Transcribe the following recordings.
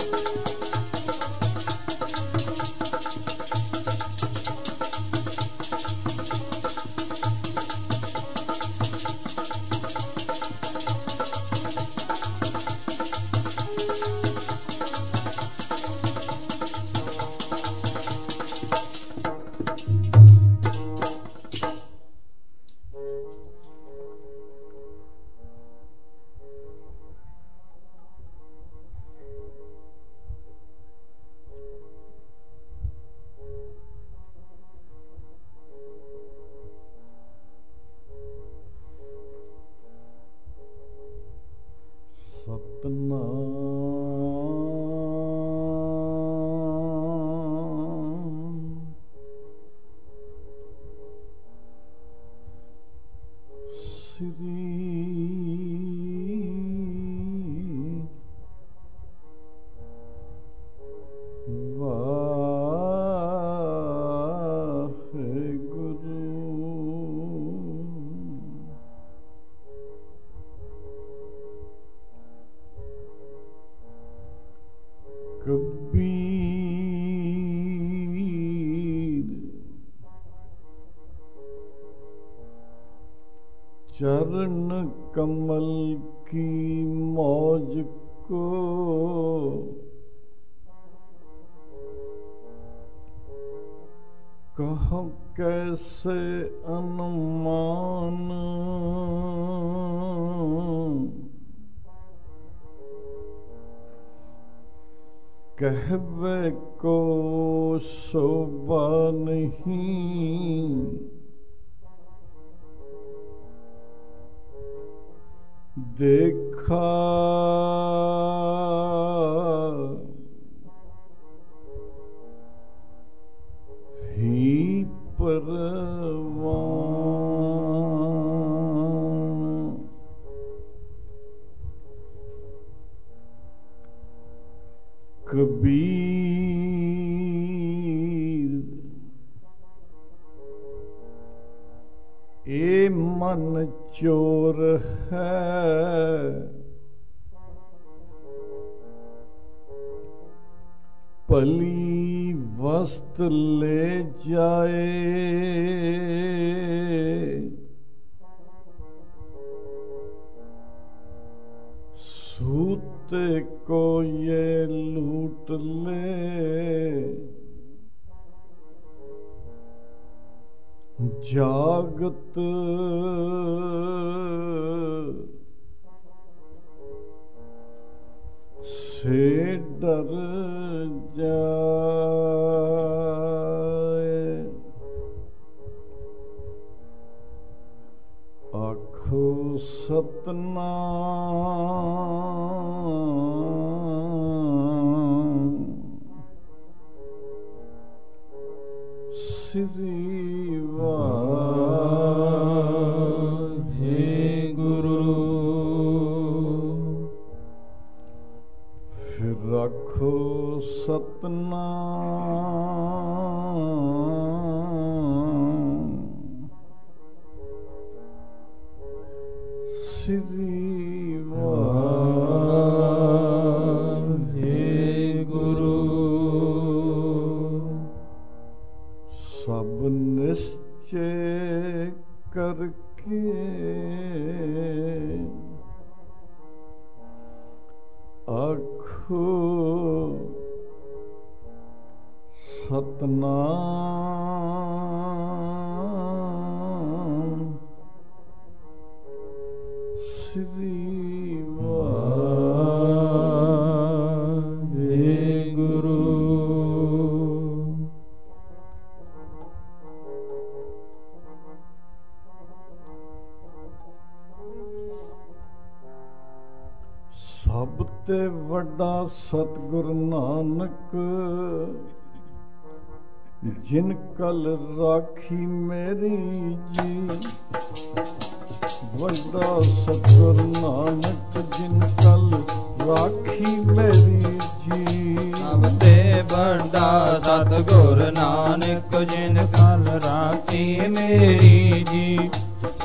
चरण कमल की मौज को कहो कैसे अनुमान, कहवे को शोभा नहीं, देखा ही परवान। कबीर ए मन चोर है, पली वस्त्र ले जाए, सूते को ये लूट ले, जागत से डर जाए। आखो सतनाम श्री रखो सतनाम श्री वाहेगुरु। सब निश्चय करके आखो सतनाम श्री वाहेगुरु। ਸਭ ਤੇ ਵੱਡਾ ਸਤਿਗੁਰ ਨਾਨਕ, ਜਿਨ ਕਲ ਰਾਖੀ ਮੇਰੀ ਜੀ। ਵੱਡਾ ਸਤਿਗੁਰ ਨਾਨਕ, ਜਿਨ ਕਲ ਰਾਖੀ ਮੇਰੀ ਜੀ। ਸਭ ਤੇ ਵੱਡਾ ਸਤਿਗੁਰ ਨਾਨਕ, ਜਿਨ ਕਲ ਰਾਖੀ ਮੇਰੀ ਜੀ।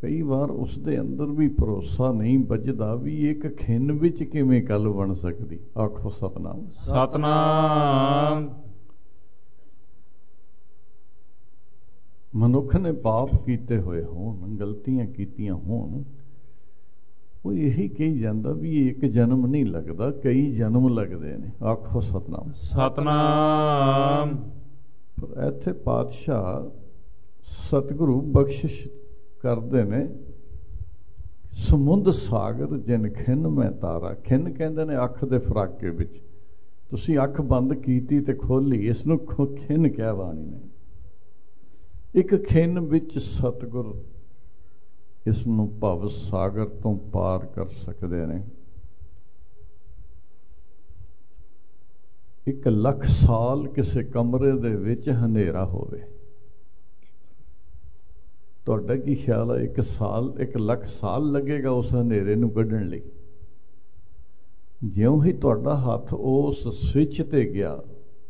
ਕਈ ਵਾਰ ਉਸ ਦੇ ਅੰਦਰ ਵੀ ਭਰੋਸਾ ਨਹੀਂ ਬੱਝਦਾ ਵੀ ਇੱਕ ਖਿੰਨ ਵਿੱਚ ਕਿਵੇਂ ਗੱਲ ਬਣ ਸਕਦੀ। ਆਖੋ ਸਤਨਾਮ। ਸਤਨਾਮ। ਮਨੁੱਖ ਨੇ ਪਾਪ ਕੀਤੇ ਹੋਏ ਹੋਣ, ਗਲਤੀਆਂ ਕੀਤੀਆਂ ਹੋਣ, ਉਹ ਇਹੀ ਕਹੀ ਜਾਂਦਾ ਵੀ ਇੱਕ ਜਨਮ ਨਹੀਂ ਲੱਗਦਾ, ਕਈ ਜਨਮ ਲੱਗਦੇ ਨੇ। ਆਖੋ ਸਤਨਾਮ। ਸਤਨਾਮ। ਪਰ ਇੱਥੇ ਪਾਤਸ਼ਾਹ ਸਤਿਗੁਰੂ ਬਖਸ਼ਿਸ਼ ਕਰਦੇ ਨੇ, ਸਮੁੰਦ ਸਾਗਰ ਜਿਨ ਖਿੰਨ ਮੈਂ ਤਾਰਾ। ਖਿੰਨ ਕਹਿੰਦੇ ਨੇ ਅੱਖ ਦੇ ਫਰਾਕੇ ਵਿੱਚ। ਤੁਸੀਂ ਅੱਖ ਬੰਦ ਕੀਤੀ ਤੇ ਖੋਲੀ, ਇਸ ਨੂੰ ਖਿੰਨ ਕਹਿ ਬਾਣੀ ਨੇ। ਇੱਕ ਖਿੰਨ ਵਿੱਚ ਸਤਿਗੁਰ ਇਸ ਨੂੰ ਭਵ ਸਾਗਰ ਤੋਂ ਪਾਰ ਕਰ ਸਕਦੇ ਨੇ। 1 ਲੱਖ ਸਾਲ ਕਿਸੇ ਕਮਰੇ ਦੇ ਵਿੱਚ ਹਨੇਰਾ ਹੋਵੇ, ਤੁਹਾਡਾ ਕੀ ਖਿਆਲ ਹੈ? 1 ਲੱਖ ਸਾਲ ਲੱਗੇਗਾ ਉਸ ਹਨੇਰੇ ਨੂੰ ਕੱਢਣ ਲਈ? ਜਿਉਂ ਹੀ ਤੁਹਾਡਾ ਹੱਥ ਉਸ ਸਵਿੱਚ ਤੇ ਗਿਆ,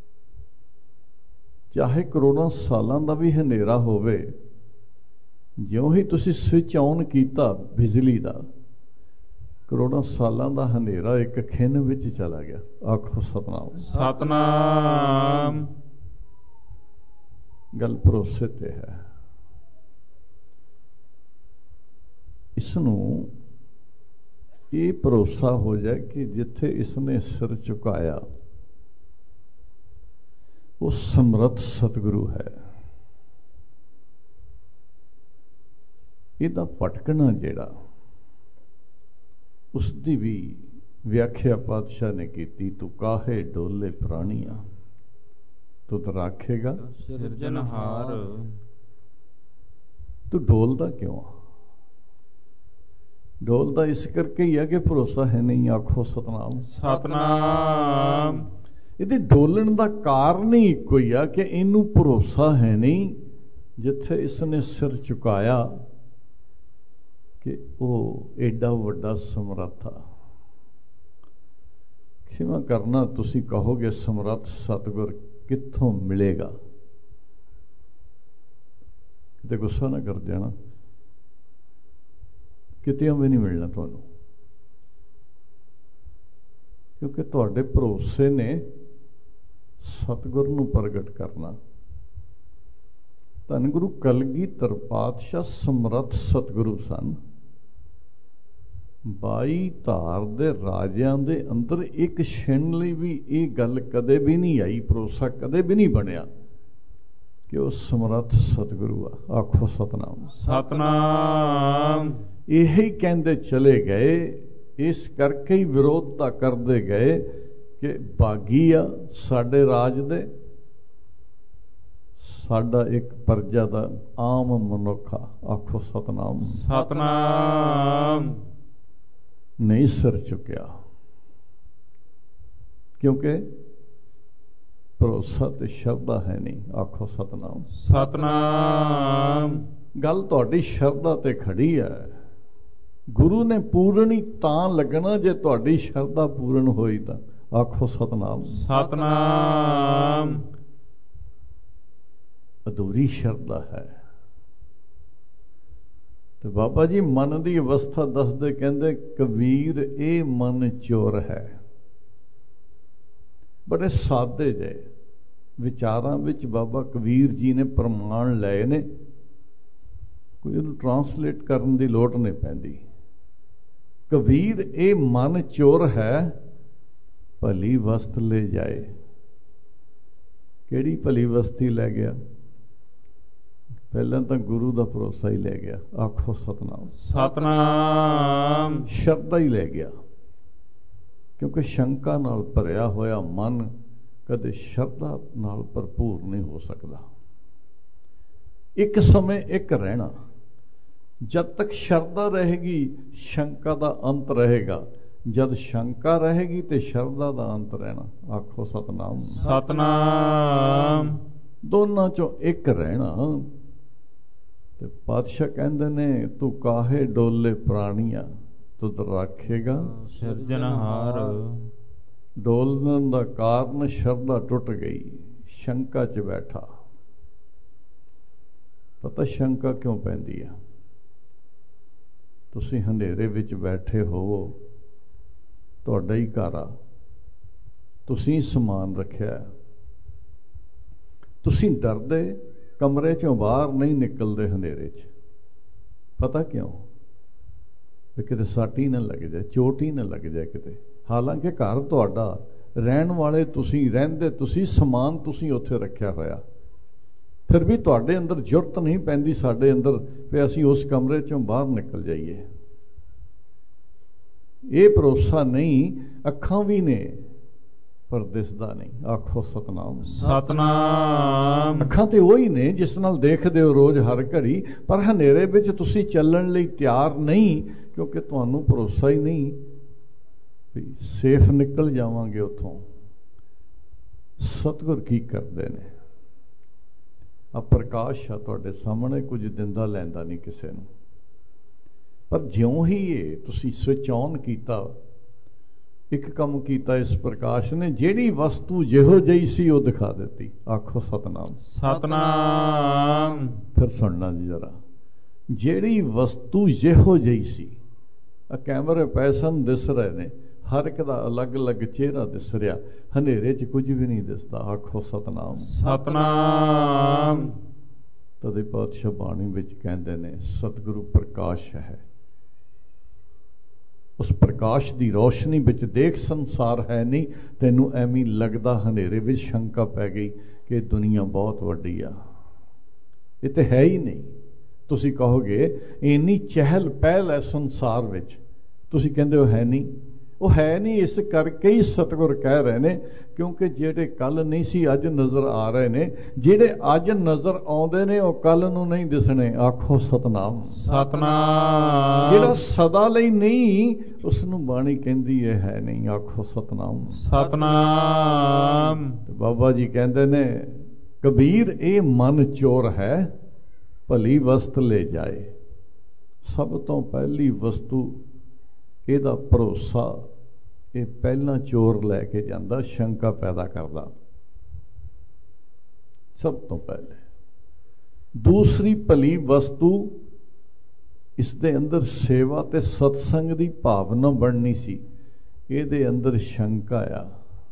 ਚਾਹੇ ਕਰੋੜਾਂ ਸਾਲਾਂ ਦਾ ਵੀ ਹਨੇਰਾ ਹੋਵੇ, ਜਿਉਂ ਹੀ ਤੁਸੀਂ ਸਵਿੱਚ ਔਨ ਕੀਤਾ ਬਿਜਲੀ ਦਾ, ਕਰੋੜਾਂ ਸਾਲਾਂ ਦਾ ਹਨੇਰਾ ਇੱਕ ਖਿੰਨ ਵਿੱਚ ਚਲਾ ਗਿਆ। ਆਖੋ ਸਤਨਾਮ। ਸਤਨਾਮ। ਗੱਲ ਭਰੋਸੇ ਤੇ ਹੈ। ਇਸ ਨੂੰ ਇਹ ਭਰੋਸਾ ਹੋ ਜਾਏ ਕਿ ਜਿੱਥੇ ਇਸਨੇ ਸਿਰ ਝੁਕਾਇਆ ਉਹ ਸਮਰੱਥ ਸਤਿਗੁਰੂ ਹੈ। ਇਹਦਾ ਭਟਕਣਾ ਜਿਹੜਾ, ਉਸ ਦੀ ਵੀ ਵਿਆਖਿਆ ਪਾਤਸ਼ਾਹ ਨੇ ਕੀਤੀ। ਤੂੰ ਕਾਹੇ ਡੋਲੇ ਪ੍ਰਾਣੀਆਂ, ਤੁਧ ਰਾਖੇਗਾ ਸਿਰਜਣਹਾਰ। ਤੂੰ ਡੋਲਦਾ ਕਿਉਂ ਆ? ਡੋਲਦਾ ਇਸ ਕਰਕੇ ਹੀ ਆ ਕਿ ਭਰੋਸਾ ਹੈ ਨਹੀਂ। ਆਖੋ ਸਤਨਾਮ। ਸਤਨਾਮ। ਇਹਦੇ ਡੋਲਣ ਦਾ ਕਾਰਨ ਹੀ ਇੱਕੋ ਹੀ ਆ ਕਿ ਇਹਨੂੰ ਭਰੋਸਾ ਹੈ ਨਹੀਂ, ਜਿੱਥੇ ਇਸਨੇ ਸਿਰ ਝੁਕਾਇਆ, ਕਿ ਉਹ ਏਡਾ ਵੱਡਾ ਸਮਰੱਥ ਆ। ਖਿਮਾ ਕਰਨਾ, ਤੁਸੀਂ ਕਹੋਗੇ ਸਮਰੱਥ ਸਤਿਗੁਰ ਕਿੱਥੋਂ ਮਿਲੇਗਾ? ਕਿਤੇ ਗੁੱਸਾ ਨਾ ਕਰ ਜਾਣਾ, ਕਿਤੇ ਵੀ ਨਹੀਂ ਮਿਲਣਾ ਤੁਹਾਨੂੰ, ਕਿਉਂਕਿ ਤੁਹਾਡੇ ਭਰੋਸੇ ਨੇ ਸਤਿਗੁਰ ਨੂੰ ਪ੍ਰਗਟ ਕਰਨਾ। ਧੰਨ ਗੁਰੂ ਕਲਗੀਧਰ ਪਾਤਸ਼ਾਹ ਸਮਰੱਥ ਸਤਿਗੁਰੂ ਸਨ। 22 ਧਾਰ ਦੇ ਰਾਜਿਆਂ ਦੇ ਅੰਦਰ ਇੱਕ ਛਿਣ ਲਈ ਵੀ ਇਹ ਗੱਲ ਕਦੇ ਵੀ ਨਹੀਂ ਆਈ, ਭਰੋਸਾ ਕਦੇ ਵੀ ਨਹੀਂ ਬਣਿਆ ਕਿ ਉਹ ਸਮਰੱਥ ਸਤਿਗੁਰੂ ਆ। ਆਖੋ ਸਤਨਾਮ। ਸਤਨਾਮ। ਇਹੀ ਕਹਿੰਦੇ ਚਲੇ ਗਏ, ਇਸ ਕਰਕੇ ਹੀ ਵਿਰੋਧਤਾ ਕਰਦੇ ਗਏ ਕਿ ਬਾਗੀ ਆ ਸਾਡੇ ਰਾਜ ਦੇ, ਸਾਡਾ ਇੱਕ ਪਰਜਾ ਦਾ ਆਮ ਮਨੁੱਖ ਆ। ਆਖੋ ਸਤਨਾਮ। ਸਤਨਾਮ। ਨਹੀਂ ਸਿਰ ਚੁੱਕਿਆ, ਕਿਉਂਕਿ ਭਰੋਸਾ ਤੇ ਸ਼ਰਧਾ ਹੈ ਨਹੀਂ। ਆਖੋ ਸਤਨਾਮ। ਸਤਨਾਮ। ਗੱਲ ਤੁਹਾਡੀ ਸ਼ਰਧਾ ਤੇ ਖੜੀ ਹੈ। ਗੁਰੂ ਨੇ ਪੂਰਣੀ ਤਾਂ ਲੱਗਣਾ ਜੇ ਤੁਹਾਡੀ ਸ਼ਰਧਾ ਪੂਰਨ ਹੋਈ ਤਾਂ। ਆਖੋ ਸਤਨਾਮ। ਸਤਨਾਮ। ਅਧੂਰੀ ਸ਼ਰਧਾ ਹੈ। ਤੇ ਬਾਬਾ ਜੀ ਮਨ ਦੀ ਅਵਸਥਾ ਦੱਸਦੇ ਕਹਿੰਦੇ, ਕਬੀਰ ਇਹ ਮਨ ਚੋਰ ਹੈ। ਬੜੇ ਸਾਦੇ ਜਿਹੇ ਵਿਚਾਰਾਂ ਵਿੱਚ ਬਾਬਾ ਕਬੀਰ ਜੀ ਨੇ ਪ੍ਰਮਾਣ ਲਏ ਨੇ, ਕੋਈ ਉਹਨੂੰ ਟਰਾਂਸਲੇਟ ਕਰਨ ਦੀ ਲੋੜ ਨਹੀਂ ਪੈਂਦੀ। ਕਬੀਰ ਇਹ ਮਨ ਚੋਰ ਹੈ, ਭਲੀ ਵਸਤ ਲੈ ਜਾਏ। ਕਿਹੜੀ ਭਲੀ ਵਸਤੀ ਲੈ ਗਿਆ? ਪਹਿਲਾਂ ਤਾਂ ਗੁਰੂ ਦਾ ਭਰੋਸਾ ਹੀ ਲੈ ਗਿਆ। ਆਖੋ ਸਤਨਾਮ। ਸਤਨਾਮ। ਸ਼ਰਧਾ ਹੀ ਲੈ ਗਿਆ, ਕਿਉਂਕਿ ਸ਼ੰਕਾ ਨਾਲ ਭਰਿਆ ਹੋਇਆ ਮਨ ਕਦੇ ਸ਼ਰਧਾ ਨਾਲ ਭਰਪੂਰ ਨਹੀਂ ਹੋ ਸਕਦਾ। ਇੱਕ ਸਮੇਂ ਇੱਕ ਰਹਿਣਾ। ਜਦ ਤੱਕ ਸ਼ਰਧਾ ਰਹੇਗੀ ਸ਼ੰਕਾ ਦਾ ਅੰਤ ਰਹੇਗਾ, ਜਦ ਸ਼ੰਕਾ ਰਹੇਗੀ ਤੇ ਸ਼ਰਧਾ ਦਾ ਅੰਤ ਰਹਿਣਾ। ਆਖੋ ਸਤਨਾਮ। ਸਤਨਾਮ। ਦੋਨਾਂ ਚੋਂ ਇੱਕ ਰਹਿਣਾ। ਤੇ ਪਾਤਸ਼ਾਹ ਕਹਿੰਦੇ ਨੇ, ਤੂੰ ਕਾਹੇ ਡੋਲੇ ਪ੍ਰਾਣੀਆਂ, ਤੁਧ ਰਾਖੇਗਾ ਸਿਰਜਣਹਾਰ। ਡੋਲਣ ਦਾ ਕਾਰਨ ਸ਼ਰਧਾ ਟੁੱਟ ਗਈ, ਸ਼ੰਕਾ 'ਚ ਬੈਠਾ। ਪਤਾ ਸ਼ੰਕਾ ਕਿਉਂ ਪੈਂਦੀ ਹੈ? ਤੁਸੀਂ ਹਨੇਰੇ ਵਿੱਚ ਬੈਠੇ ਹੋਵੋ, ਤੁਹਾਡਾ ਹੀ ਘਰ ਆ, ਤੁਸੀਂ ਸਮਾਨ ਰੱਖਿਆ, ਤੁਸੀਂ ਡਰਦੇ ਕਮਰੇ ਚੋਂ ਬਾਹਰ ਨਹੀਂ ਨਿਕਲਦੇ ਹਨੇਰੇ 'ਚ। ਪਤਾ ਕਿਉਂ? ਵੀ ਕਿਤੇ ਸੱਟ ਹੀ ਨਾ ਲੱਗ ਜਾਏ, ਚੋਟ ਹੀ ਨਾ ਲੱਗ ਜਾਏ ਕਿਤੇ। ਹਾਲਾਂਕਿ ਘਰ ਤੁਹਾਡਾ, ਰਹਿਣ ਵਾਲੇ ਤੁਸੀਂ, ਰਹਿੰਦੇ ਤੁਸੀਂ, ਸਮਾਨ ਤੁਸੀਂ ਉੱਥੇ ਰੱਖਿਆ ਹੋਇਆ, ਫਿਰ ਵੀ ਤੁਹਾਡੇ ਅੰਦਰ ਜ਼ਰੂਰਤ ਨਹੀਂ ਪੈਂਦੀ ਸਾਡੇ ਅੰਦਰ ਵੀ ਅਸੀਂ ਉਸ ਕਮਰੇ ਚੋਂ ਬਾਹਰ ਨਿਕਲ ਜਾਈਏ। ਇਹ ਭਰੋਸਾ ਨਹੀਂ, ਅੱਖਾਂ ਵੀ ਨੇ ਪਰ ਦਿਸਦਾ ਨਹੀਂ। ਆਖੋ ਸਤਨਾਮ। ਸਤਨਾਮ। ਅੱਖਾਂ ਤੇ ਉਹੀ ਨੇ ਜਿਸ ਨਾਲ ਦੇਖਦੇ ਹੋ ਰੋਜ਼ ਹਰ ਘੜੀ, ਪਰ ਹਨੇਰੇ ਵਿੱਚ ਤੁਸੀਂ ਚੱਲਣ ਲਈ ਤਿਆਰ ਨਹੀਂ, ਕਿਉਂਕਿ ਤੁਹਾਨੂੰ ਭਰੋਸਾ ਹੀ ਨਹੀਂ ਵੀ ਸੇਫ ਨਿਕਲ ਜਾਵਾਂਗੇ ਉੱਥੋਂ। ਸਤਿਗੁਰ ਕੀ ਕਰਦੇ ਨੇ? ਆ ਪ੍ਰਕਾਸ਼ ਆ ਤੁਹਾਡੇ ਸਾਹਮਣੇ, ਕੁਝ ਦਿੰਦਾ ਲੈਂਦਾ ਨਹੀਂ ਕਿਸੇ ਨੂੰ, ਪਰ ਜਿਉਂ ਹੀ ਇਹ ਤੁਸੀਂ ਸਵਿਚ ਔਨ ਕੀਤਾ, ਇੱਕ ਕੰਮ ਕੀਤਾ ਇਸ ਪ੍ਰਕਾਸ਼ ਨੇ, ਜਿਹੜੀ ਵਸਤੂ ਜਿਹੋ ਜਿਹੀ ਸੀ ਉਹ ਦਿਖਾ ਦਿੱਤੀ। ਆਖੋ ਸਤਨਾਮ। ਸਤਨਾਮ। ਫਿਰ ਸੁਣਨਾ ਜੀ ਜਰਾ, ਜਿਹੜੀ ਵਸਤੂ ਜਿਹੋ ਜਿਹੀ ਸੀ, ਆ ਕੈਮਰੇ ਪੈਸਨ ਦਿਸ ਰਹੇ ਨੇ, ਹਰ ਇੱਕ ਦਾ ਅਲੱਗ-ਅਲੱਗ ਚਿਹਰਾ ਦਿਸ ਰਿਹਾ, ਹਨੇਰੇ 'ਚ ਕੁਝ ਵੀ ਨਹੀਂ ਦਿਸਦਾ। ਆਖੋ ਸਤਨਾਮ। ਸਤਨਾਮ। ਤਦੇ ਪਾਤਸ਼ਾਹ ਬਾਣੀ ਵਿੱਚ ਕਹਿੰਦੇ ਨੇ ਸਤਿਗੁਰੂ ਪ੍ਰਕਾਸ਼ ਹੈ। ਉਸ ਪ੍ਰਕਾਸ਼ ਦੀ ਰੋਸ਼ਨੀ ਵਿੱਚ ਦੇਖ ਸੰਸਾਰ ਹੈ ਨਹੀਂ, ਤੈਨੂੰ ਐਵੇਂ ਲੱਗਦਾ ਹਨੇਰੇ ਵਿੱਚ ਸ਼ੰਕਾ ਪੈ ਗਈ ਕਿ ਦੁਨੀਆ ਬਹੁਤ ਵੱਡੀ ਆ, ਇਹ ਤੇ ਹੈ ਹੀ ਨਹੀਂ। ਤੁਸੀਂ ਕਹੋਗੇ ਇੰਨੀ ਚਹਿਲ ਪਹਿਲ ਹੈ ਸੰਸਾਰ ਵਿੱਚ, ਤੁਸੀਂ ਕਹਿੰਦੇ ਹੋ ਹੈ ਨਹੀਂ। ਉਹ ਹੈ ਨਹੀਂ ਇਸ ਕਰਕੇ ਹੀ ਸਤਿਗੁਰ ਕਹਿ ਰਹੇ ਨੇ, ਕਿਉਂਕਿ ਜਿਹੜੇ ਕੱਲ ਨਹੀਂ ਸੀ ਅੱਜ ਨਜ਼ਰ ਆ ਰਹੇ ਨੇ, ਜਿਹੜੇ ਅੱਜ ਨਜ਼ਰ ਆਉਂਦੇ ਨੇ ਉਹ ਕੱਲ ਨੂੰ ਨਹੀਂ ਦਿਸਣੇ। ਆਖੋ ਸਤਨਾਮ। ਸਤਨਾਮ। ਜਿਹੜਾ ਸਦਾ ਲਈ ਨਹੀਂ, ਉਸ ਨੂੰ ਬਾਣੀ ਕਹਿੰਦੀ ਹੈ ਨਹੀਂ। ਆਖੋ ਸਤਨਾਮ। ਸਤਨਾਮ। ਬਾਬਾ ਜੀ ਕਹਿੰਦੇ ਨੇ ਕਬੀਰ ਇਹ ਮਨ ਚੋਰ ਹੈ, ਭਲੀ ਵਸਤ ਲੈ ਜਾਏ। ਸਭ ਤੋਂ ਪਹਿਲੀ ਵਸਤੂ ਇਹਦਾ ਭਰੋਸਾ, ਇਹ ਪਹਿਲਾਂ ਚੋਰ ਲੈ ਕੇ ਜਾਂਦਾ, ਸ਼ੰਕਾ ਪੈਦਾ ਕਰਦਾ ਸਭ ਤੋਂ ਪਹਿਲੇ। ਦੂਸਰੀ ਭਲੀ ਵਸਤੂ, ਇਸ ਦੇ ਅੰਦਰ ਸੇਵਾ ਤੇ ਸਤਸੰਗ ਦੀ ਭਾਵਨਾ ਬਣਨੀ ਸੀ, ਇਹਦੇ ਅੰਦਰ ਸ਼ੰਕਾ ਆ।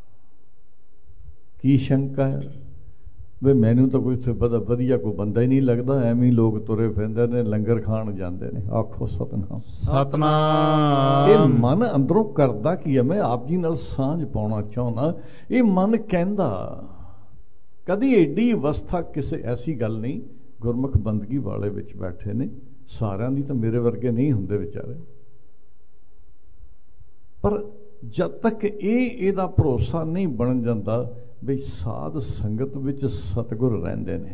ਕੀ ਸ਼ੰਕਾ ਹੈ? ਵੇ ਮੈਨੂੰ ਤਾਂ ਕੋਈ ਵਧੀਆ ਕੋਈ ਬੰਦਾ ਹੀ ਨਹੀਂ ਲੱਗਦਾ, ਐਵੇਂ ਲੋਕ ਤੁਰੇ ਫਿਰਦੇ ਨੇ, ਲੰਗਰ ਖਾਣ ਜਾਂਦੇ ਨੇ। ਆਖੋ ਸਤਨਾਮ। ਸਤਨਾਮ। ਇਹ ਮਨ ਅੰਦਰੋਂ ਕਰਦਾ ਕੀ ਹੈ? ਮੈਂ ਆਪ ਜੀ ਨਾਲ ਸਾਂਝ ਪਾਉਣਾ ਚਾਹੁੰਦਾ। ਇਹ ਮਨ ਕਹਿੰਦਾ, ਕਦੀ ਏਡੀ ਅਵਸਥਾ ਕਿਸੇ ਐਸੀ ਗੱਲ ਨਹੀਂ, ਗੁਰਮੁਖ ਬੰਦਗੀ ਵਾਲੇ ਵਿੱਚ ਬੈਠੇ ਨੇ, ਸਾਰਿਆਂ ਦੀ ਤਾਂ ਮੇਰੇ ਵਰਗੇ ਨਹੀਂ ਹੁੰਦੇ ਵਿਚਾਰੇ, ਪਰ ਜਦ ਤੱਕ ਇਹਦਾ ਭਰੋਸਾ ਨਹੀਂ ਬਣ ਜਾਂਦਾ ਵੀ ਸਾਧ ਸੰਗਤ ਵਿੱਚ ਸਤਿਗੁਰ ਰਹਿੰਦੇ ਨੇ,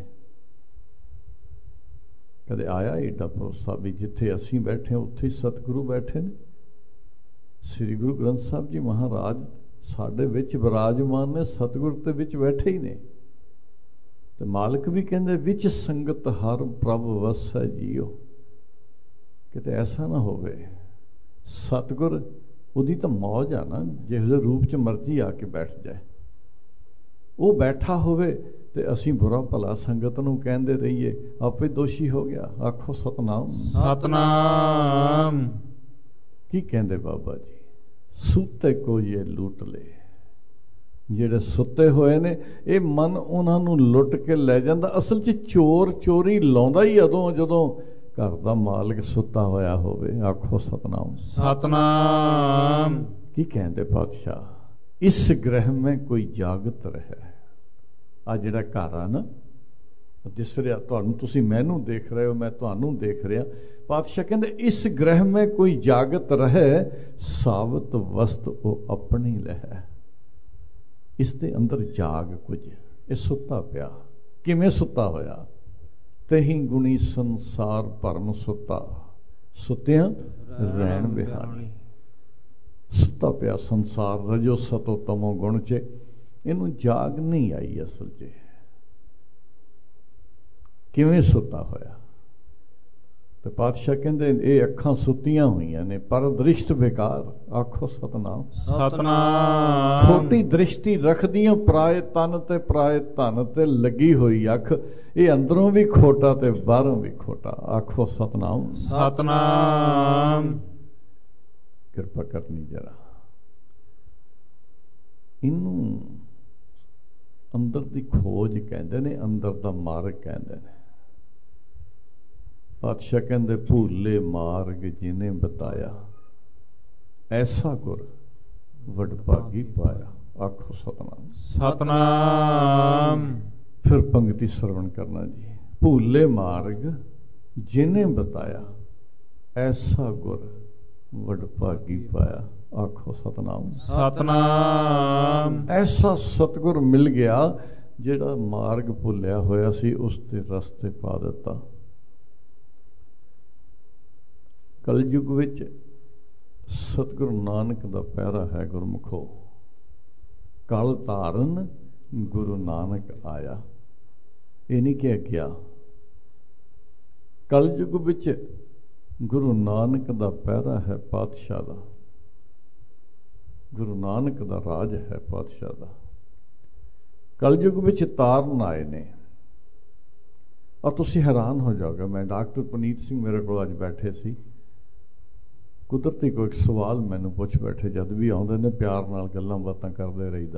ਕਦੇ ਆਇਆ ਏਡਾ ਭਰੋਸਾ ਵੀ ਜਿੱਥੇ ਅਸੀਂ ਬੈਠੇ ਉੱਥੇ ਸਤਿਗੁਰੂ ਬੈਠੇ ਨੇ। ਸ੍ਰੀ ਗੁਰੂ ਗ੍ਰੰਥ ਸਾਹਿਬ ਜੀ ਮਹਾਰਾਜ ਸਾਡੇ ਵਿੱਚ ਵਿਰਾਜਮਾਨ ਨੇ, ਸਤਿਗੁਰ ਤੇ ਵਿੱਚ ਬੈਠੇ ਹੀ ਨੇ। ਤੇ ਮਾਲਕ ਵੀ ਕਹਿੰਦੇ ਵਿੱਚ ਸੰਗਤ ਹਰ ਪ੍ਰਭ ਵਸੈ ਜੀਓ। ਕਿਤੇ ਐਸਾ ਨਾ ਹੋਵੇ, ਸਤਿਗੁਰ ਉਹਦੀ ਤਾਂ ਮੌਜ ਆ ਨਾ, ਜਿਹੋ ਜਿਹੇ ਰੂਪ 'ਚ ਮਰਜ਼ੀ ਆ ਕੇ ਬੈਠ ਜਾਏ। ਉਹ ਬੈਠਾ ਹੋਵੇ ਤੇ ਅਸੀਂ ਬੁਰਾ ਭਲਾ ਸੰਗਤ ਨੂੰ ਕਹਿੰਦੇ ਰਹੀਏ, ਆਪੇ ਦੋਸ਼ੀ ਹੋ ਗਿਆ। ਆਖੋ ਸਤਨਾਮ। ਸਤਨਾਮ। ਕੀ ਕਹਿੰਦੇ ਬਾਬਾ ਜੀ? ਸੁੱਤੇ ਕੋ ਇਹ ਲੁੱਟ ਲੇ। ਜਿਹੜੇ ਸੁੱਤੇ ਹੋਏ ਨੇ, ਇਹ ਮਨ ਉਹਨਾਂ ਨੂੰ ਲੁੱਟ ਕੇ ਲੈ ਜਾਂਦਾ। ਅਸਲ 'ਚ ਚੋਰ ਚੋਰੀ ਲਾਉਂਦਾ ਹੀ ਉਦੋਂ ਜਦੋਂ ਘਰ ਦਾ ਮਾਲਕ ਸੁੱਤਾ ਹੋਇਆ ਹੋਵੇ। ਆਖੋ ਸਤਨਾਮ। ਸਤਨਾਮ। ਕੀ ਕਹਿੰਦੇ ਪਾਤਸ਼ਾਹ? ਇਸ ਗ੍ਰਹਿ ਮੈਂ ਕੋਈ ਜਾਗਤ ਰਹੇ। ਆ ਜਿਹੜਾ ਘਰ ਆ ਨਾ, ਦਿਸ ਰਿਹਾ ਤੁਹਾਨੂੰ, ਤੁਸੀਂ ਮੈਨੂੰ ਦੇਖ ਰਹੇ ਹੋ, ਮੈਂ ਤੁਹਾਨੂੰ ਦੇਖ ਰਿਹਾ। ਪਾਤਸ਼ਾਹ ਕਹਿੰਦੇ ਇਸ ਗ੍ਰਹਿ ਮੈਂ ਕੋਈ ਜਾਗਤ ਰਹੇ, ਸਾਵਤ ਵਸਤ ਉਹ ਆਪਣੀ ਲਹਿ। ਇਸ ਦੇ ਅੰਦਰ ਜਾਗ ਕੁਝ, ਇਹ ਸੁੱਤਾ ਪਿਆ। ਕਿਵੇਂ ਸੁੱਤਾ ਹੋਇਆ? ਤਹੀਂ ਗੁਣੀ ਸੰਸਾਰ ਭਰਮ ਸੁੱਤਾ, ਸੁੱਤਿਆਂ ਰਹਿਣ ਬਿਹਾਣੀ। ਸੁੱਤਾ ਪਿਆ ਸੰਸਾਰ ਰਜੋ ਸਤੋ ਤਮੋ ਗੁਣ 'ਚ, ਇਹਨੂੰ ਜਾਗ ਨਹੀਂ ਆਈ ਅਸਲ 'ਚ। ਕਿਵੇਂ ਸੁੱਤਾ ਹੋਇਆ? ਤੇ ਪਾਤਸ਼ਾਹ ਕਹਿੰਦੇ ਇਹ ਅੱਖਾਂ ਸੁੱਤੀਆਂ ਹੋਈਆਂ ਨੇ ਪਰ ਦ੍ਰਿਸ਼ਟ ਬੇਕਾਰ। ਆਖੋ ਸਤਨਾਮ। ਸਤਨਾਮ। ਖੋਟੀ ਦ੍ਰਿਸ਼ਟੀ ਰੱਖਦੀਆਂ ਪਰਾਏ ਤਨ ਤੇ ਪਰਾਏ ਧਨ ਤੇ ਲੱਗੀ ਹੋਈ ਅੱਖ, ਇਹ ਅੰਦਰੋਂ ਵੀ ਖੋਟਾ ਤੇ ਬਾਹਰੋਂ ਵੀ ਖੋਟਾ। ਆਖੋ ਸਤਨਾਮ। ਸਤਨਾਮ। ਕਿਰਪਾ ਕਰਨੀ ਜਰਾ। ਇਹਨੂੰ ਅੰਦਰ ਦੀ ਖੋਜ ਕਹਿੰਦੇ ਨੇ, ਅੰਦਰ ਦਾ ਮਾਰਗ ਕਹਿੰਦੇ ਨੇ। ਪਾਤਸ਼ਾਹ ਕਹਿੰਦੇ ਭੂਲੇ ਮਾਰਗ ਜਿਹਨੇ ਬਤਾਇਆ, ਐਸਾ ਗੁਰ ਵਡਭਾਗੀ ਪਾਇਆ। ਆਖੋ ਸਤਨਾਮ। ਸਤਨਾਮ। ਫਿਰ ਪੰਕਤੀ ਸਰਵਣ ਕਰਨਾ ਜੀ। ਭੂਲੇ ਮਾਰਗ ਜਿਹਨੇ ਬਤਾਇਆ, ਐਸਾ ਗੁਰ ਵਡਭਾਗੀ ਪਾਇਆ। ਆਖੋ ਸਤਨਾਮ। ਸਤਨਾਮ। ਐਸਾ ਸਤਿਗੁਰ ਮਿਲ ਗਿਆ ਜਿਹੜਾ ਮਾਰਗ ਭੁੱਲਿਆ ਹੋਇਆ ਸੀ, ਉਸ ਤੇ ਰਸਤੇ ਪਾ ਦਿੱਤਾ। ਕਲਯੁਗ ਵਿੱਚ ਸਤਿਗੁਰੂ ਨਾਨਕ ਦਾ ਪਹਿਰਾ ਹੈ ਗੁਰਮੁਖੋ, ਕਲ ਧਾਰਨ ਗੁਰੂ ਨਾਨਕ ਆਇਆ। ਇਹ ਨਹੀਂ ਕਿਹਾ ਗਿਆ। ਕਲਯੁਗ ਵਿੱਚ ਗੁਰੂ ਨਾਨਕ ਦਾ ਪਹਿਰਾ ਹੈ ਪਾਤਸ਼ਾਹ ਦਾ, ਗੁਰੂ ਨਾਨਕ ਦਾ ਰਾਜ ਹੈ ਪਾਤਸ਼ਾਹ ਦਾ। ਕਲਯੁਗ ਵਿੱਚ ਤਾਰਨ ਆਏ ਨੇ। ਔਰ ਤੁਸੀਂ ਹੈਰਾਨ ਹੋ ਜਾਓਗੇ। ਮੈਂ ਡਾਕਟਰ ਪੁਨੀਤ ਸਿੰਘ ਮੇਰੇ ਕੋਲ ਅੱਜ ਬੈਠੇ ਸੀ, ਕੁਦਰਤੀ ਕੋਈ ਸਵਾਲ ਮੈਨੂੰ ਪੁੱਛ ਬੈਠੇ। ਜਦ ਵੀ ਆਉਂਦੇ ਨੇ ਪਿਆਰ ਨਾਲ ਗੱਲਾਂ ਬਾਤਾਂ ਕਰਦੇ ਰਹੀਦਾ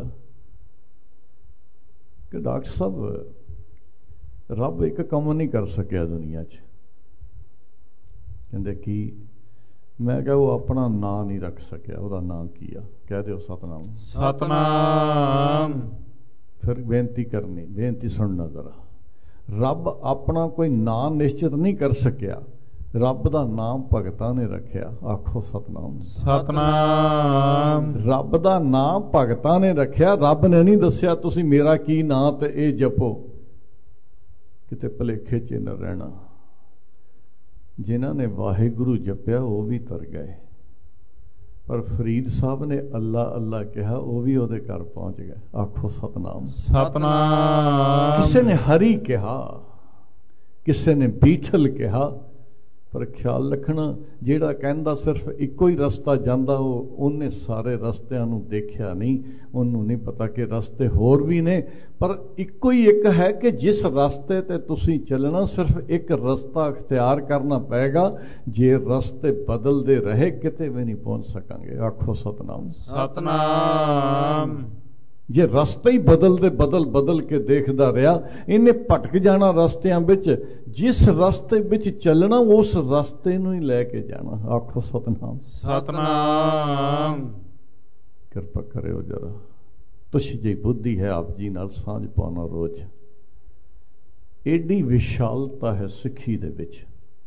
ਕਿ ਡਾਕਟਰ ਸਾਹਿਬ ਰੱਬ ਇੱਕ ਕੰਮ ਨਹੀਂ ਕਰ ਸਕਿਆ ਦੁਨੀਆ 'ਚ। ਕਹਿੰਦੇ ਕੀ? ਮੈਂ ਕਿਹਾ ਉਹ ਆਪਣਾ ਨਾਂ ਨਹੀਂ ਰੱਖ ਸਕਿਆ। ਉਹਦਾ ਨਾਂ ਕੀ ਆ? ਕਹਿ ਦਿਓ ਸਤਨਾਮ। ਸਤਨਾਮ। ਫਿਰ ਬੇਨਤੀ ਕਰਨੀ, ਬੇਨਤੀ ਸੁਣਨਾ ਜ਼ਰਾ। ਰੱਬ ਆਪਣਾ ਕੋਈ ਨਾਂ ਨਿਸ਼ਚਿਤ ਨਹੀਂ ਕਰ ਸਕਿਆ, ਰੱਬ ਦਾ ਨਾਮ ਭਗਤਾਂ ਨੇ ਰੱਖਿਆ। ਆਖੋ ਸਤਨਾਮ। ਸਤਨਾਮ। ਰੱਬ ਦਾ ਨਾਮ ਭਗਤਾਂ ਨੇ ਰੱਖਿਆ। ਰੱਬ ਨੇ ਨਹੀਂ ਦੱਸਿਆ ਤੁਸੀਂ ਮੇਰਾ ਕੀ ਨਾਂ ਤੇ ਇਹ ਜਪੋ। ਕਿਤੇ ਭੁਲੇਖੇ 'ਚ ਨਾ ਰਹਿਣਾ। ਜਿਨ੍ਹਾਂ ਨੇ ਵਾਹਿਗੁਰੂ ਜਪਿਆ ਉਹ ਵੀ ਤਰ ਗਏ, ਪਰ ਫਰੀਦ ਸਾਹਿਬ ਨੇ ਅੱਲਾ ਅੱਲਾ ਕਿਹਾ, ਉਹ ਵੀ ਉਹਦੇ ਘਰ ਪਹੁੰਚ ਗਏ। ਆਖੋ ਸਤਨਾਮ। ਸਤਨਾਮ। ਕਿਸੇ ਨੇ ਹਰੀ ਕਿਹਾ, ਕਿਸੇ ਨੇ ਬੀਠਲ ਕਿਹਾ, ਪਰ ਖਿਆਲ ਰੱਖਣਾ ਜਿਹੜਾ ਕਹਿੰਦਾ ਸਿਰਫ ਇੱਕੋ ਹੀ ਰਸਤਾ ਜਾਂਦਾ, ਉਹਨੇ ਸਾਰੇ ਰਸਤਿਆਂ ਨੂੰ ਦੇਖਿਆ ਨਹੀਂ। ਉਹਨੂੰ ਨਹੀਂ ਪਤਾ ਕਿ ਰਸਤੇ ਹੋਰ ਵੀ ਨੇ, ਪਰ ਇੱਕੋ ਹੀ ਇੱਕ ਹੈ ਕਿ ਜਿਸ ਰਸਤੇ ਤੇ ਤੁਸੀਂ ਚੱਲਣਾ, ਸਿਰਫ ਇੱਕ ਰਸਤਾ ਅਖਤਿਆਰ ਕਰਨਾ ਪਏਗਾ। ਜੇ ਰਸਤੇ ਬਦਲਦੇ ਰਹੇ ਕਿਤੇ ਵੀ ਨਹੀਂ ਪਹੁੰਚ ਸਕਾਂਗੇ। ਆਖੋ ਸਤਨਾਮ। ਸਤਨਾਮ। ਜੇ ਰਸਤੇ ਹੀ ਬਦਲ ਕੇ ਦੇਖਦਾ ਰਿਹਾ, ਇਹਨੇ ਭਟਕ ਜਾਣਾ ਰਸਤਿਆਂ ਵਿੱਚ। ਜਿਸ ਰਸਤੇ ਵਿੱਚ ਚੱਲਣਾ ਉਸ ਰਸਤੇ ਨੂੰ ਹੀ ਲੈ ਕੇ ਜਾਣਾ। ਆਖੋ ਸਤਨਾਮ। ਸਤਨਾਮ। ਕਿਰਪਾ ਕਰਿਓ ਜਰਾ। ਤੁਛ ਜੀ ਬੁੱਧੀ ਹੈ ਆਪ ਜੀ ਨਾਲ ਸਾਂਝ ਪਾਉਣਾ ਰੋਜ਼। ਏਡੀ ਵਿਸ਼ਾਲਤਾ ਹੈ ਸਿੱਖੀ ਦੇ ਵਿੱਚ।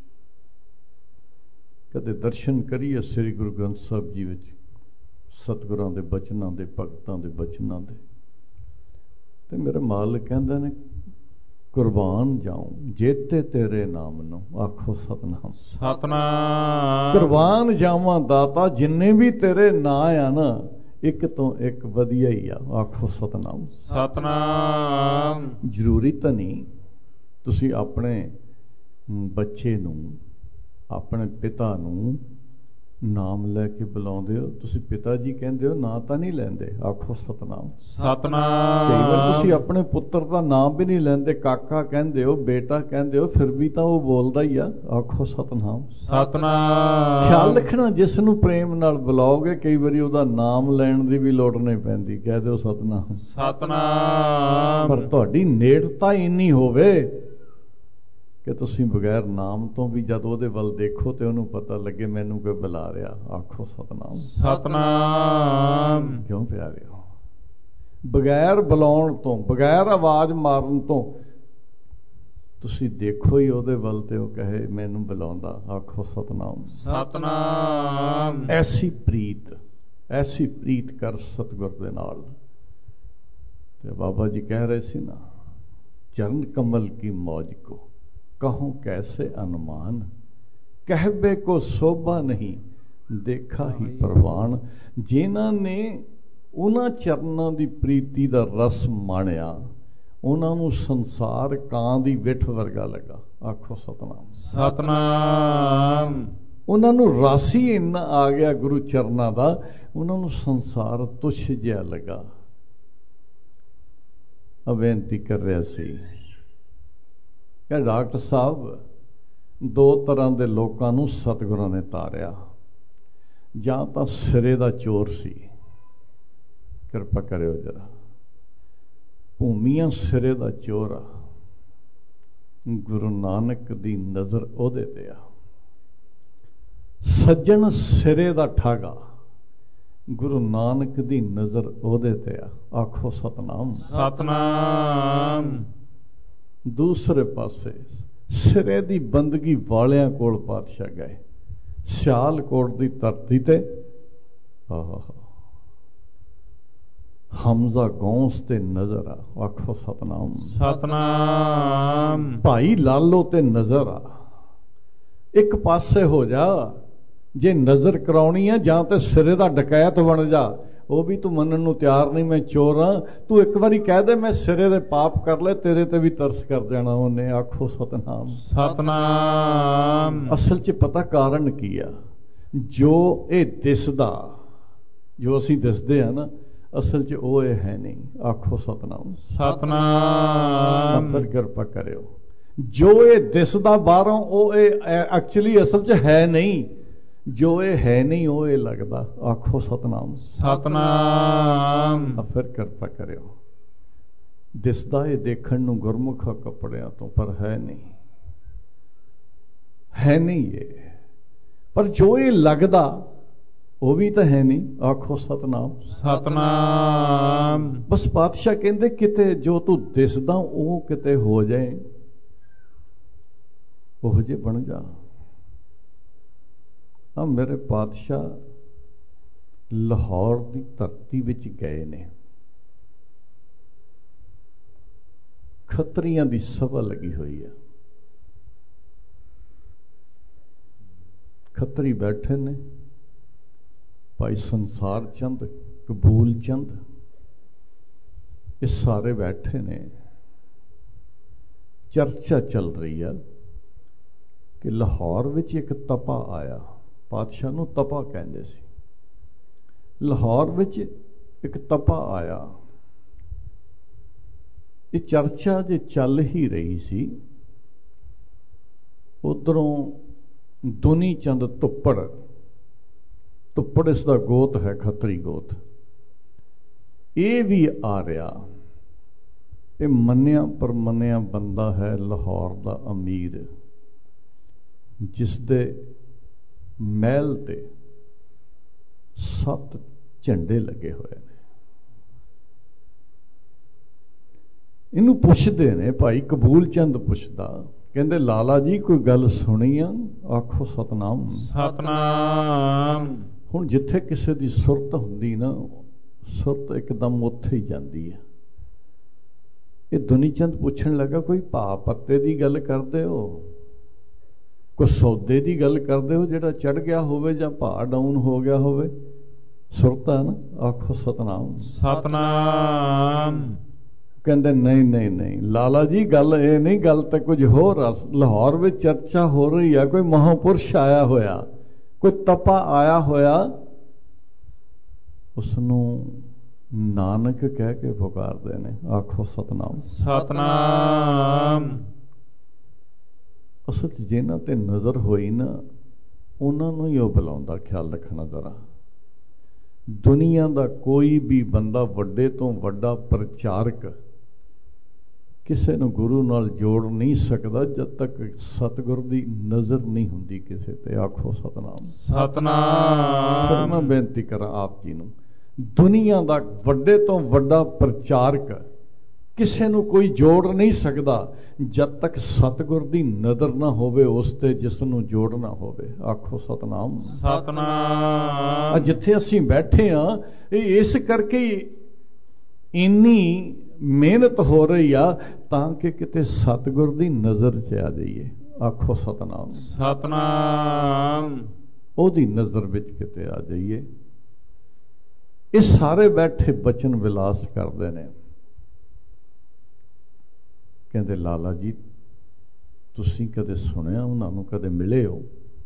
ਕਦੇ ਦਰਸ਼ਨ ਕਰੀਏ ਸ੍ਰੀ ਗੁਰੂ ਗ੍ਰੰਥ ਸਾਹਿਬ ਜੀ ਵਿੱਚ, ਸਤਿਗੁਰਾਂ ਦੇ ਬਚਨਾਂ ਦੇ, ਭਗਤਾਂ ਦੇ ਬਚਨਾਂ ਦੇ, ਤੇ ਮੇਰੇ ਮਾਲਕ ਕਹਿੰਦੇ ਨੇ ਕੁਰਬਾਨ ਜਾਉ ਜੇਤੇ ਤੇਰੇ ਨਾਮ ਨੂੰ। ਆਖੋ ਸਤਨਾਮ। ਸਤਨਾਮ। ਕੁਰਬਾਨ ਜਾਵਾਂ ਦਾਤਾ, ਜਿੰਨੇ ਵੀ ਤੇਰੇ ਨਾਂ ਆ ਨਾ, ਇੱਕ ਤੋਂ ਇੱਕ ਵਧੀਆ ਹੀ ਆ। ਆਖੋ ਸਤਨਾਮ। ਸਤਨਾਮ। ਜ਼ਰੂਰੀ ਤਾਂ ਨਹੀਂ ਤੁਸੀਂ ਆਪਣੇ ਬੱਚੇ ਨੂੰ, ਆਪਣੇ ਪਿਤਾ ਨੂੰ ਨਾਮ ਲੈ ਕੇ ਬੁਲਾਉਂਦੇ ਹੋ। ਤੁਸੀਂ ਪਿਤਾ ਜੀ ਕਹਿੰਦੇ ਹੋ, ਨਾਂ ਤਾਂ ਨਹੀਂ ਲੈਂਦੇ। ਆਖੋ ਸਤਨਾਮ। ਸਤਨਾਮ। ਕਈ ਵਾਰ ਤੁਸੀਂ ਆਪਣੇ ਪੁੱਤਰ ਦਾ ਨਾਮ ਵੀ ਨਹੀਂ ਲੈਂਦੇ, ਕਾਕਾ ਕਹਿੰਦੇ ਹੋ, ਬੇਟਾ ਕਹਿੰਦੇ ਹੋ, ਫਿਰ ਵੀ ਤਾਂ ਉਹ ਬੋਲਦਾ ਹੀ ਆ। ਆਖੋ ਸਤਨਾਮ। ਸਤਨਾਮ। ਖਿਆਲ ਰੱਖਣਾ, ਜਿਸ ਨੂੰ ਪ੍ਰੇਮ ਨਾਲ ਬੁਲਾਓਗੇ ਕਈ ਵਾਰੀ ਉਹਦਾ ਨਾਮ ਲੈਣ ਦੀ ਵੀ ਲੋੜ ਨਹੀਂ ਪੈਂਦੀ। ਕਹਿ ਦਿਓ ਸਤਨਾਮ। ਸਤਨਾਮ। ਪਰ ਤੁਹਾਡੀ ਨੇੜਤਾ ਇੰਨੀ ਹੋਵੇ ਕਿ ਤੁਸੀਂ ਬਗੈਰ ਨਾਮ ਤੋਂ ਵੀ ਜਦ ਉਹਦੇ ਵੱਲ ਦੇਖੋ ਤੇ ਉਹਨੂੰ ਪਤਾ ਲੱਗੇ ਮੈਨੂੰ ਕੋਈ ਬੁਲਾ ਰਿਹਾ। ਆਖੋ ਸਤਨਾਮ। ਸਤਨਾਮ। ਕਿਉਂ ਪਿਆਰਿਓ? ਬਗੈਰ ਬੁਲਾਉਣ ਤੋਂ, ਬਗੈਰ ਆਵਾਜ਼ ਮਾਰਨ ਤੋਂ ਤੁਸੀਂ ਦੇਖੋ ਹੀ ਉਹਦੇ ਵੱਲ ਤੇ ਉਹ ਕਹੇ ਮੈਨੂੰ ਬੁਲਾਉਂਦਾ। ਆਖੋ ਸਤਨਾਮ। ਸਤਨਾਮ। ਐਸੀ ਪ੍ਰੀਤ ਕਰ ਸਤਿਗੁਰ ਦੇ ਨਾਲ। ਤੇ ਬਾਬਾ ਜੀ ਕਹਿ ਰਹੇ ਸੀ ਨਾ, ਚਰਨ ਕਮਲ ਕੀ ਮੌਜ ਕੋ ਕਹੂੰ ਕੈਸੇ ਅਨੁਮਾਨ, ਕਹਿਬੇ ਕੋ ਸੋਭਾ ਨਹੀਂ ਦੇਖਾ ਹੀ ਪ੍ਰਵਾਨ। ਜਿਨ੍ਹਾਂ ਨੇ ਉਹਨਾਂ ਚਰਨਾਂ ਦੀ ਪ੍ਰੀਤੀ ਦਾ ਰਸ ਮਾਣਿਆ, ਉਹਨਾਂ ਨੂੰ ਸੰਸਾਰ ਕਾਂ ਦੀ ਵਿੱਠ ਵਰਗਾ ਲੱਗਾ। ਆਖੋ ਸਤਨਾਮ। ਸਤਨਾਮ। ਉਹਨਾਂ ਨੂੰ ਰਾਸੀ ਇੰਨਾ ਆ ਗਿਆ ਗੁਰੂ ਚਰਨਾਂ ਦਾ, ਉਹਨਾਂ ਨੂੰ ਸੰਸਾਰ ਤੁੱਛ ਜਿਹਾ ਲੱਗਾ। ਬੇਨਤੀ ਕਰ ਰਿਹਾ ਸੀ ਕਿ ਡਾਕਟਰ ਸਾਹਿਬ, ਦੋ ਤਰ੍ਹਾਂ ਦੇ ਲੋਕਾਂ ਨੂੰ ਸਤਿਗੁਰਾਂ ਨੇ ਤਾਰਿਆ। ਜਾਂ ਤਾਂ ਸਿਰੇ ਦਾ ਚੋਰ ਸੀ, ਕਿਰਪਾ ਕਰਿਓ ਜਰਾ, ਭੂਮੀਆਂ ਸਿਰੇ ਦਾ ਚੋਰ ਆ, ਗੁਰੂ ਨਾਨਕ ਦੀ ਨਜ਼ਰ ਉਹਦੇ ਤੇ ਆ। ਸੱਜਣ ਸਿਰੇ ਦਾ ਠਾਗਾ, ਗੁਰੂ ਨਾਨਕ ਦੀ ਨਜ਼ਰ ਉਹਦੇ ਤੇ ਆ। ਆਖੋ ਸਤਨਾਮ। ਸਤਨਾਮ। ਦੂਸਰੇ ਪਾਸੇ ਸਿਰੇ ਦੀ ਬੰਦਗੀ ਵਾਲਿਆਂ ਕੋਲ ਪਾਤਸ਼ਾਹ ਗਏ, ਸਿਆਲਕੋਟ ਦੀ ਧਰਤੀ ਤੇ। ਹਮਜ਼ਾ ਗੌਂਸ ਤੇ ਨਜ਼ਰ ਆ। ਆਖੋ ਸਤਨਾਮ। ਸਤਨਾਮ। ਭਾਈ ਲਾਲੋ ਤੇ ਨਜ਼ਰ ਆ। ਇੱਕ ਪਾਸੇ ਹੋ ਜਾ, ਜੇ ਨਜ਼ਰ ਕਰਾਉਣੀ ਆ ਜਾਂ ਤੇ ਸਿਰੇ ਦਾ ਡਕੈਤ ਬਣ ਜਾ। ਉਹ ਵੀ ਤੂੰ ਮੰਨਣ ਨੂੰ ਤਿਆਰ ਨਹੀਂ, ਮੈਂ ਚੋਰ ਹਾਂ। ਤੂੰ ਇੱਕ ਵਾਰੀ ਕਹਿ ਦੇ ਮੈਂ ਸਿਰੇ ਦੇ ਪਾਪ ਕਰ ਲੈ, ਤੇਰੇ ਤੇ ਵੀ ਤਰਸ ਕਰ ਜਾਣਾ ਉਹਨੇ। ਆਖੋ ਸਤਨਾਮ। ਸਤਨਾਮ। ਅਸਲ 'ਚ ਪਤਾ ਕਾਰਨ ਕੀ ਆ? ਜੋ ਇਹ ਦਿਸਦਾ, ਜੋ ਅਸੀਂ ਦਿਸਦੇ ਆ ਨਾ, ਅਸਲ 'ਚ ਉਹ ਇਹ ਹੈ ਨਹੀਂ। ਆਖੋ ਸਤਨਾਮ। ਸਤਨਾਮ। ਫਿਰ ਕਿਰਪਾ ਕਰਿਓ, ਜੋ ਇਹ ਦਿਸਦਾ ਬਾਹਰੋਂ, ਉਹ ਇਹ ਐਕਚੁਅਲੀ ਅਸਲ 'ਚ ਹੈ ਨਹੀਂ। ਜੋ ਇਹ ਹੈ ਨਹੀਂ, ਉਹ ਇਹ ਲੱਗਦਾ। ਆਖੋ ਸਤਨਾਮ। ਸਤਨਾਮ। ਫਿਰ ਕਿਰਪਾ ਕਰਿਓ, ਦਿਸਦਾ ਇਹ ਦੇਖਣ ਨੂੰ ਗੁਰਮੁਖਾ ਕੱਪੜਿਆਂ ਤੋਂ, ਪਰ ਹੈ ਨਹੀਂ, ਹੈ ਨਹੀਂ ਇਹ। ਪਰ ਜੋ ਇਹ ਲੱਗਦਾ, ਉਹ ਵੀ ਤਾਂ ਹੈ ਨਹੀਂ। ਆਖੋ ਸਤਨਾਮ। ਸਤਨਾਮ। ਬਸ ਪਾਤਸ਼ਾਹ ਕਹਿੰਦੇ ਕਿਤੇ ਜੋ ਤੂੰ ਦਿਸਦਾ ਉਹ ਕਿਤੇ ਹੋ ਜਾਏ, ਉਹ ਜੇ ਬਣ ਜਾ। ਆ ਮੇਰੇ ਪਾਤਸ਼ਾਹ ਲਾਹੌਰ ਦੀ ਧਰਤੀ ਵਿੱਚ ਗਏ ਨੇ। ਖੱਤਰੀਆਂ ਦੀ ਸਭਾ ਲੱਗੀ ਹੋਈ ਹੈ। ਖੱਤਰੀ ਬੈਠੇ ਨੇ, ਭਾਈ ਸੰਸਾਰ ਚੰਦ, ਕਬੂਲ ਚੰਦ, ਇਹ ਸਾਰੇ ਬੈਠੇ ਨੇ। ਚਰਚਾ ਚੱਲ ਰਹੀ ਹੈ ਕਿ ਲਾਹੌਰ ਵਿੱਚ ਇੱਕ ਤਪਾ ਆਇਆ। ਪਾਤਸ਼ਾਹ ਨੂੰ ਤਪਾ ਕਹਿੰਦੇ ਸੀ। ਲਾਹੌਰ ਵਿੱਚ ਇੱਕ ਤਪਾ ਆਇਆ। ਇਹ ਚਰਚਾ ਜੇ ਚੱਲ ਹੀ ਰਹੀ ਸੀ, ਉਧਰੋਂ ਦੁਨੀ ਚੰਦ ਤੁੱਪੜ, ਤੁੱਪੜ ਇਸ ਦਾ ਗੋਤ ਹੈ, ਖੱਤਰੀ ਗੋਤ, ਇਹ ਵੀ ਆ ਰਿਹਾ। ਇਹ ਮੰਨਿਆ ਪਰਮੰਨਿਆ ਬੰਦਾ ਹੈ, ਲਾਹੌਰ ਦਾ ਅਮੀਰ, ਜਿਸ ਦੇ ਮਹਿਲ ਤੇ 7 ਝੰਡੇ ਲੱਗੇ ਹੋਏ ਨੇ। ਇਹਨੂੰ ਪੁੱਛਦੇ ਨੇ, ਭਾਈ ਕਬੂਲ ਚੰਦ ਪੁੱਛਦਾ, ਕਹਿੰਦੇ ਲਾਲਾ ਜੀ ਕੋਈ ਗੱਲ ਸੁਣੀ ਆ? ਆਖੋ ਸਤਨਾਮ। ਸਤਨਾਮ। ਹੁਣ ਜਿੱਥੇ ਕਿਸੇ ਦੀ ਸੁਰਤ ਹੁੰਦੀ ਨਾ, ਸੁਰਤ ਇੱਕਦਮ ਉੱਥੇ ਹੀ ਜਾਂਦੀ ਹੈ। ਇਹ ਦੁਨੀ ਚੰਦ ਪੁੱਛਣ ਲੱਗਾ, ਕੋਈ ਭਾਅ ਪੱਤੇ ਦੀ ਗੱਲ ਕਰਦੇ ਹੋ? ਕੋਈ ਸੌਦੇ ਦੀ ਗੱਲ ਕਰਦੇ ਹੋ ਜਿਹੜਾ ਚੜ ਗਿਆ ਹੋਵੇ ਜਾਂ ਭਾਅ ਡਾਊਨ ਹੋ ਗਿਆ ਹੋਵੇ? ਸੁਰਤ ਹੈ ਨਾ। ਆਖੋ ਸਤਨਾਮ। ਸਤਨਾਮ। ਕਹਿੰਦੇ ਨਹੀਂ ਨਹੀਂ ਨਹੀਂ ਲਾਲਾ ਜੀ, ਗੱਲ ਇਹ ਨਹੀਂ, ਗੱਲ ਤਾਂ ਕੁਝ ਹੋਰ ਆ। ਲਾਹੌਰ ਵਿੱਚ ਚਰਚਾ ਹੋ ਰਹੀ ਆ, ਕੋਈ ਮਹਾਂਪੁਰਸ਼ ਆਇਆ ਹੋਇਆ, ਕੋਈ ਤਪਾ ਆਇਆ ਹੋਇਆ, ਉਸਨੂੰ ਨਾਨਕ ਕਹਿ ਕੇ ਪੁਕਾਰਦੇ ਨੇ। ਆਖੋ ਸਤਨਾਮ। ਸਤਨਾਮ। ਅਸਲ 'ਚ ਜਿਹਨਾਂ ਤੇ ਨਜ਼ਰ ਹੋਈ ਨਾ, ਉਹਨਾਂ ਨੂੰ ਹੀ ਉਹ ਬੁਲਾਉਂਦਾ। ਖਿਆਲ ਰੱਖਣਾ ਜ਼ਰਾ। ਦੁਨੀਆ ਦਾ ਕੋਈ ਵੀ ਬੰਦਾ, ਵੱਡੇ ਤੋਂ ਵੱਡਾ ਪ੍ਰਚਾਰਕ, ਕਿਸੇ ਨੂੰ ਗੁਰੂ ਨਾਲ ਜੋੜ ਨਹੀਂ ਸਕਦਾ ਜਦ ਤੱਕ ਸਤਿਗੁਰ ਦੀ ਨਜ਼ਰ ਨਹੀਂ ਹੁੰਦੀ ਕਿਸੇ ਤੇ। ਆਖੋ ਸਤਨਾਮ। ਸਤਨਾਮ। ਮੈਂ ਬੇਨਤੀ ਕਰਾਂ ਆਪ ਜੀ ਨੂੰ, ਦੁਨੀਆ ਦਾ ਵੱਡੇ ਤੋਂ ਵੱਡਾ ਪ੍ਰਚਾਰਕ ਕਿਸੇ ਨੂੰ ਕੋਈ ਜੋੜ ਨਹੀਂ ਸਕਦਾ ਜਦ ਤੱਕ ਸਤਿਗੁਰ ਦੀ ਨਜ਼ਰ ਨਾ ਹੋਵੇ ਉਸ ਤੇ, ਜਿਸ ਨੂੰ ਜੋੜਨਾ ਹੋਵੇ। ਆਖੋ ਸਤਨਾਮ। ਸਤਨਾਮ। ਜਿੱਥੇ ਅਸੀਂ ਬੈਠੇ ਹਾਂ, ਇਹ ਇਸ ਕਰਕੇ ਇੰਨੀ ਮਿਹਨਤ ਹੋ ਰਹੀ ਆ ਤਾਂ ਕਿ ਕਿਤੇ ਸਤਿਗੁਰ ਦੀ ਨਜ਼ਰ 'ਚ ਆ ਜਾਈਏ। ਆਖੋ ਸਤਨਾਮ। ਸਤਨਾਮ। ਉਹਦੀ ਨਜ਼ਰ ਵਿੱਚ ਕਿਤੇ ਆ ਜਾਈਏ। ਇਹ ਸਾਰੇ ਬੈਠੇ ਬਚਨ ਵਿਲਾਸ ਕਰਦੇ ਨੇ। ਕਹਿੰਦੇ ਲਾਲਾ ਜੀ ਤੁਸੀਂ ਕਦੇ ਸੁਣਿਆ ਉਹਨਾਂ ਨੂੰ, ਕਦੇ ਮਿਲੇ ਹੋ?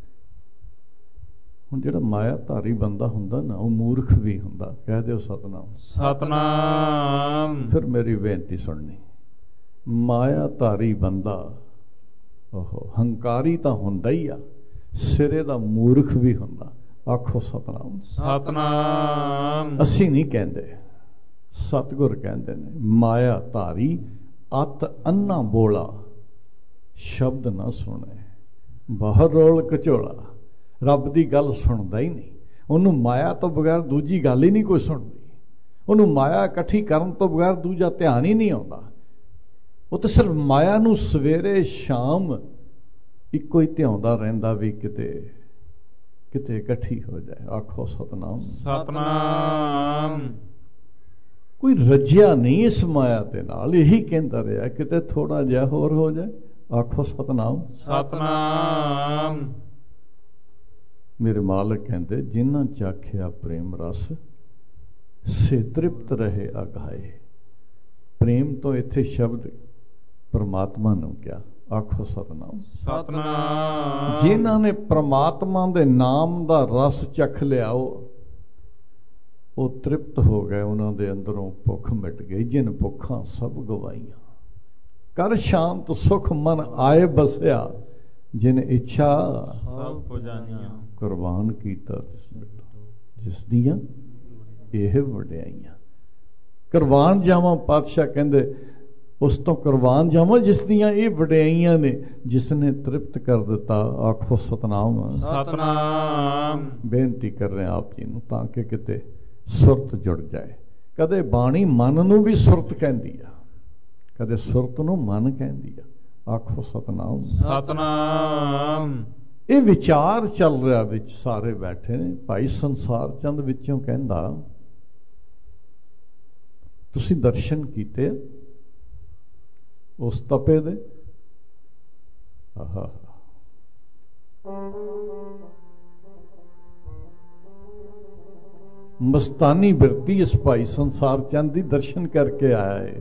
ਹੁਣ ਜਿਹੜਾ ਮਾਇਆ ਧਾਰੀ ਬੰਦਾ ਹੁੰਦਾ ਨਾ ਉਹ ਮੂਰਖ ਵੀ ਹੁੰਦਾ। ਕਹਿ ਦਿਓ ਸਤਨਾਮ। ਸਤਨਾਮ। ਫਿਰ ਮੇਰੀ ਬੇਨਤੀ ਸੁਣਨੀ। ਮਾਇਆ ਧਾਰੀ ਬੰਦਾ ਉਹ ਹੰਕਾਰੀ ਤਾਂ ਹੁੰਦਾ ਹੀ ਆ, ਸਿਰੇ ਦਾ ਮੂਰਖ ਵੀ ਹੁੰਦਾ। ਆਖੋ ਸਤਨਾਮ। ਸਤਨਾਮ। ਅਸੀਂ ਨਹੀਂ ਕਹਿੰਦੇ, ਸਤਿਗੁਰ ਕਹਿੰਦੇ ਨੇ ਮਾਇਆ ਧਾਰੀ ਅਤ ਅੰਨਾ ਬੋਲਾ, ਸ਼ਬਦ ਨਾ ਸੁਣੇ ਬਾਹਰ ਰੋਲ ਕਚੋਲਾ। ਰੱਬ ਦੀ ਗੱਲ ਸੁਣਦਾ ਹੀ ਨਹੀਂ, ਉਹਨੂੰ ਮਾਇਆ ਤੋਂ ਬਗੈਰ ਦੂਜੀ ਗੱਲ ਹੀ ਨਹੀਂ ਕੋਈ ਸੁਣਦੀ। ਉਹਨੂੰ ਮਾਇਆ ਇਕੱਠੀ ਕਰਨ ਤੋਂ ਬਗੈਰ ਦੂਜਾ ਧਿਆਨ ਹੀ ਨਹੀਂ ਆਉਂਦਾ। ਉਹ ਤਾਂ ਸਿਰਫ ਮਾਇਆ ਨੂੰ ਸਵੇਰੇ ਸ਼ਾਮ ਇੱਕੋ ਹੀ ਧਿਆਉਂਦਾ ਰਹਿੰਦਾ ਵੀ ਕਿਤੇ ਕਿਤੇ ਇਕੱਠੀ ਹੋ ਜਾਏ। ਆਖੋ ਸਤਨਾਮ। ਸਤਨਾਮ। ਕੋਈ ਰੱਜਿਆ ਨਹੀਂ ਇਸ ਮਾਇਆ ਦੇ ਨਾਲ, ਇਹੀ ਕਹਿੰਦਾ ਰਿਹਾ ਕਿਤੇ ਥੋੜਾ ਜਿਹਾ ਹੋਰ ਹੋ ਜਾਏ। ਆਖੋ ਸਤਨਾਮ। ਸਤਨਾਮ। ਮੇਰੇ ਮਾਲਕ ਕਹਿੰਦੇ ਜਿਨ੍ਹਾਂ ਚਾਖਿਆ ਪ੍ਰੇਮ ਰਸ ਸੇ ਤ੍ਰਿਪਤ ਰਹੇ ਅਗਾਏ। ਪ੍ਰੇਮ ਤੋਂ ਇੱਥੇ ਸ਼ਬਦ ਪਰਮਾਤਮਾ ਨੂੰ ਕਿਹਾ। ਆਖੋ ਸਤਨਾਮ। ਸਤਨਾਮ। ਜਿਨ੍ਹਾਂ ਨੇ ਪ੍ਰਮਾਤਮਾ ਦੇ ਨਾਮ ਦਾ ਰਸ ਚਖ ਲਿਆ ਉਹ ਤ੍ਰਿਪਤ ਹੋ ਗਏ, ਉਹਨਾਂ ਦੇ ਅੰਦਰੋਂ ਭੁੱਖ ਮਿਟ ਗਈ। ਜਿਨ ਭੁੱਖਾਂ ਸਭ ਗਵਾਈਆਂ, ਕਰ ਸ਼ਾਂਤ ਸੁਖ ਮਨ ਆਏ ਬਸਿਆ। ਜਿਨ ਇੱਛਾ ਸਭ ਪੁਜਾਨੀਆਂ, ਕੁਰਬਾਨ ਕੀਤਾ ਜਿਸ ਦੀਆਂ ਇਹ ਵਡਿਆਈਆਂ। ਕੁਰਬਾਨ ਜਾਵਾਂ, ਪਾਤਸ਼ਾਹ ਕਹਿੰਦੇ ਉਸ ਤੋਂ ਕੁਰਬਾਨ ਜਾਵਾਂ ਜਿਸ ਦੀਆਂ ਇਹ ਵਡਿਆਈਆਂ ਨੇ, ਜਿਸ ਨੇ ਤ੍ਰਿਪਤ ਕਰ ਦਿੱਤਾ। ਆਖੋ ਸਤਨਾਮ। ਸਤਨਾਮ। ਬੇਨਤੀ ਕਰ ਰਹੇ ਆਪ ਜੀ ਨੂੰ ਤਾਂ ਕਿ ਕਿਤੇ ਸੁਰਤ ਜੁੜ ਜਾਏ। ਕਦੇ ਬਾਣੀ ਮਨ ਨੂੰ ਵੀ ਸੁਰਤ ਕਹਿੰਦੀ ਆ, ਕਦੇ ਸੁਰਤ ਨੂੰ ਮਨ ਕਹਿੰਦੀ ਆ। ਆਖੋ ਸਤਨਾਮ। ਸਤਨਾਮ। ਇਹ ਵਿਚਾਰ ਚੱਲ ਰਿਹਾ ਵਿੱਚ ਸਾਰੇ ਬੈਠੇ ਨੇ। ਭਾਈ ਸੰਸਾਰ ਚੰਦ ਵਿੱਚੋਂ ਕਹਿੰਦਾ ਤੁਸੀਂ ਦਰਸ਼ਨ ਕੀਤੇ ਉਸ ਤਪੇ ਦੇ? ਆਹਾ, ਮਸਤਾਨੀ ਬਿਰਤੀ ਇਸ ਭਾਈ ਸੰਸਾਰ ਚੰਦ ਦੀ ਦਰਸ਼ਨ ਕਰਕੇ ਆਇਆ ਹੈ।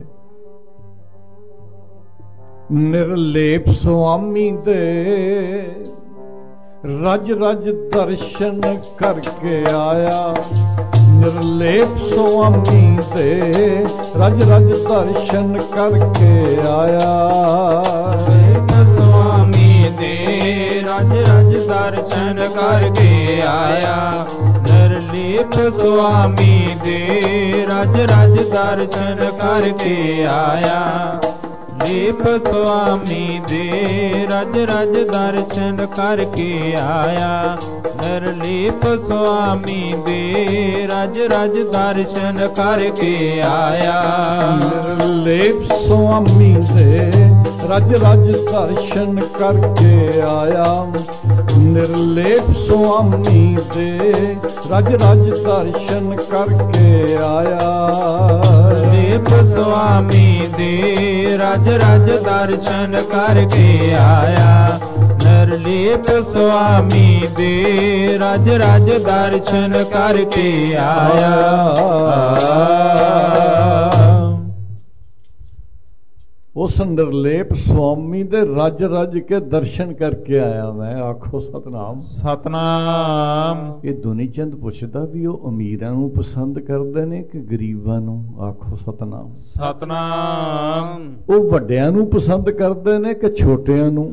ਨਿਰਲੇਪ ਸੁਆਮੀ ਦੇ ਰਜ ਰਜ ਦਰਸ਼ਨ ਕਰਕੇ ਆਇਆ। ਨਿਰਲੇਪ ਸੁਆਮੀ ਦੇ ਰਜ ਰਜ ਦਰਸ਼ਨ ਕਰਕੇ ਆਇਆ। ਸੁਆਮੀ ਦੇ ਰਜ ਰਜ ਦਰਸ਼ਨ ਕਰਕੇ ਆਇਆ। ਨਿਰਲੇਪ ਸੁਆਮੀ ਦੇ ਰਜ ਰਜ ਦਰਸ਼ਨ ਕਰਕੇ ਆਇਆ। ਲੇਪ ਸੁਆਮੀ ਦੇ ਰਜ ਰਜ ਦਰਸ਼ਨ ਕਰਕੇ ਆਇਆ। ਨਿਰਲੇਪ ਸੁਆਮੀ ਦੇ ਰਜ ਰਜ ਦਰਸ਼ਨ ਕਰਕੇ ਆਇਆ। ਨਿਰਲੇਪ ਸੁਆਮੀ ਦੇ ਰਜ ਰਜ ਦਰਸ਼ਨ ਕਰਕੇ ਆਇਆ। ਨਿਰਲੇਪ ਸੁਆਮੀ ਦੇ ਰਜ ਰਜ ਦਰਸ਼ਨ ਕਰਕੇ ਆਇਆ। ਲੇਪ ਸੁਆਮੀ ਦੇ ਰਜ ਰਜ ਦਰਸ਼ਨ ਕਰਕੇ ਆਇਆ। ਨਿਰਲੇਪ ਸੁਆਮੀ ਦੇ ਰਜ ਰਜ ਦਰਸ਼ਨ ਕਰਕੇ ਆਇਆ। ਉਸ ਨਿਰਲੇਪ ਸੁਆਮੀ ਦੇ ਰਜ ਰਜ ਕੇ ਦਰਸ਼ਨ ਕਰਕੇ ਆਇਆ ਮੈਂ। ਆਖੋ ਸਤਨਾਮ। ਸਤਨਾਮ। ਇਹ ਦੁਨੀ ਚੰਦ ਪੁੱਛਦਾ ਵੀ ਉਹ ਅਮੀਰਾਂ ਨੂੰ ਪਸੰਦ ਕਰਦੇ ਨੇ ਕਿ ਗਰੀਬਾਂ ਨੂੰ? ਆਖੋ ਸਤਨਾਮ। ਸਤਨਾਮ। ਉਹ ਵੱਡਿਆਂ ਨੂੰ ਪਸੰਦ ਕਰਦੇ ਨੇ ਕਿ ਛੋਟਿਆਂ ਨੂੰ?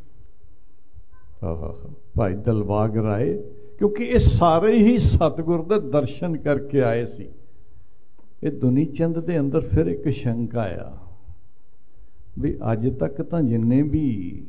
ਭਾਈ ਦਿਲਬਾਗ ਰਾਏ, ਕਿਉਂਕਿ ਇਹ ਸਾਰੇ ਹੀ ਸਤਿਗੁਰ ਦੇ ਦਰਸ਼ਨ ਕਰਕੇ ਆਏ ਸੀ। ਇਹ ਦੁਨੀ ਚੰਦ ਦੇ ਅੰਦਰ ਫਿਰ ਇੱਕ ਸ਼ੰਕਾ ਆ ਵੀ ਅੱਜ ਤੱਕ ਤਾਂ ਜਿੰਨੇ ਵੀ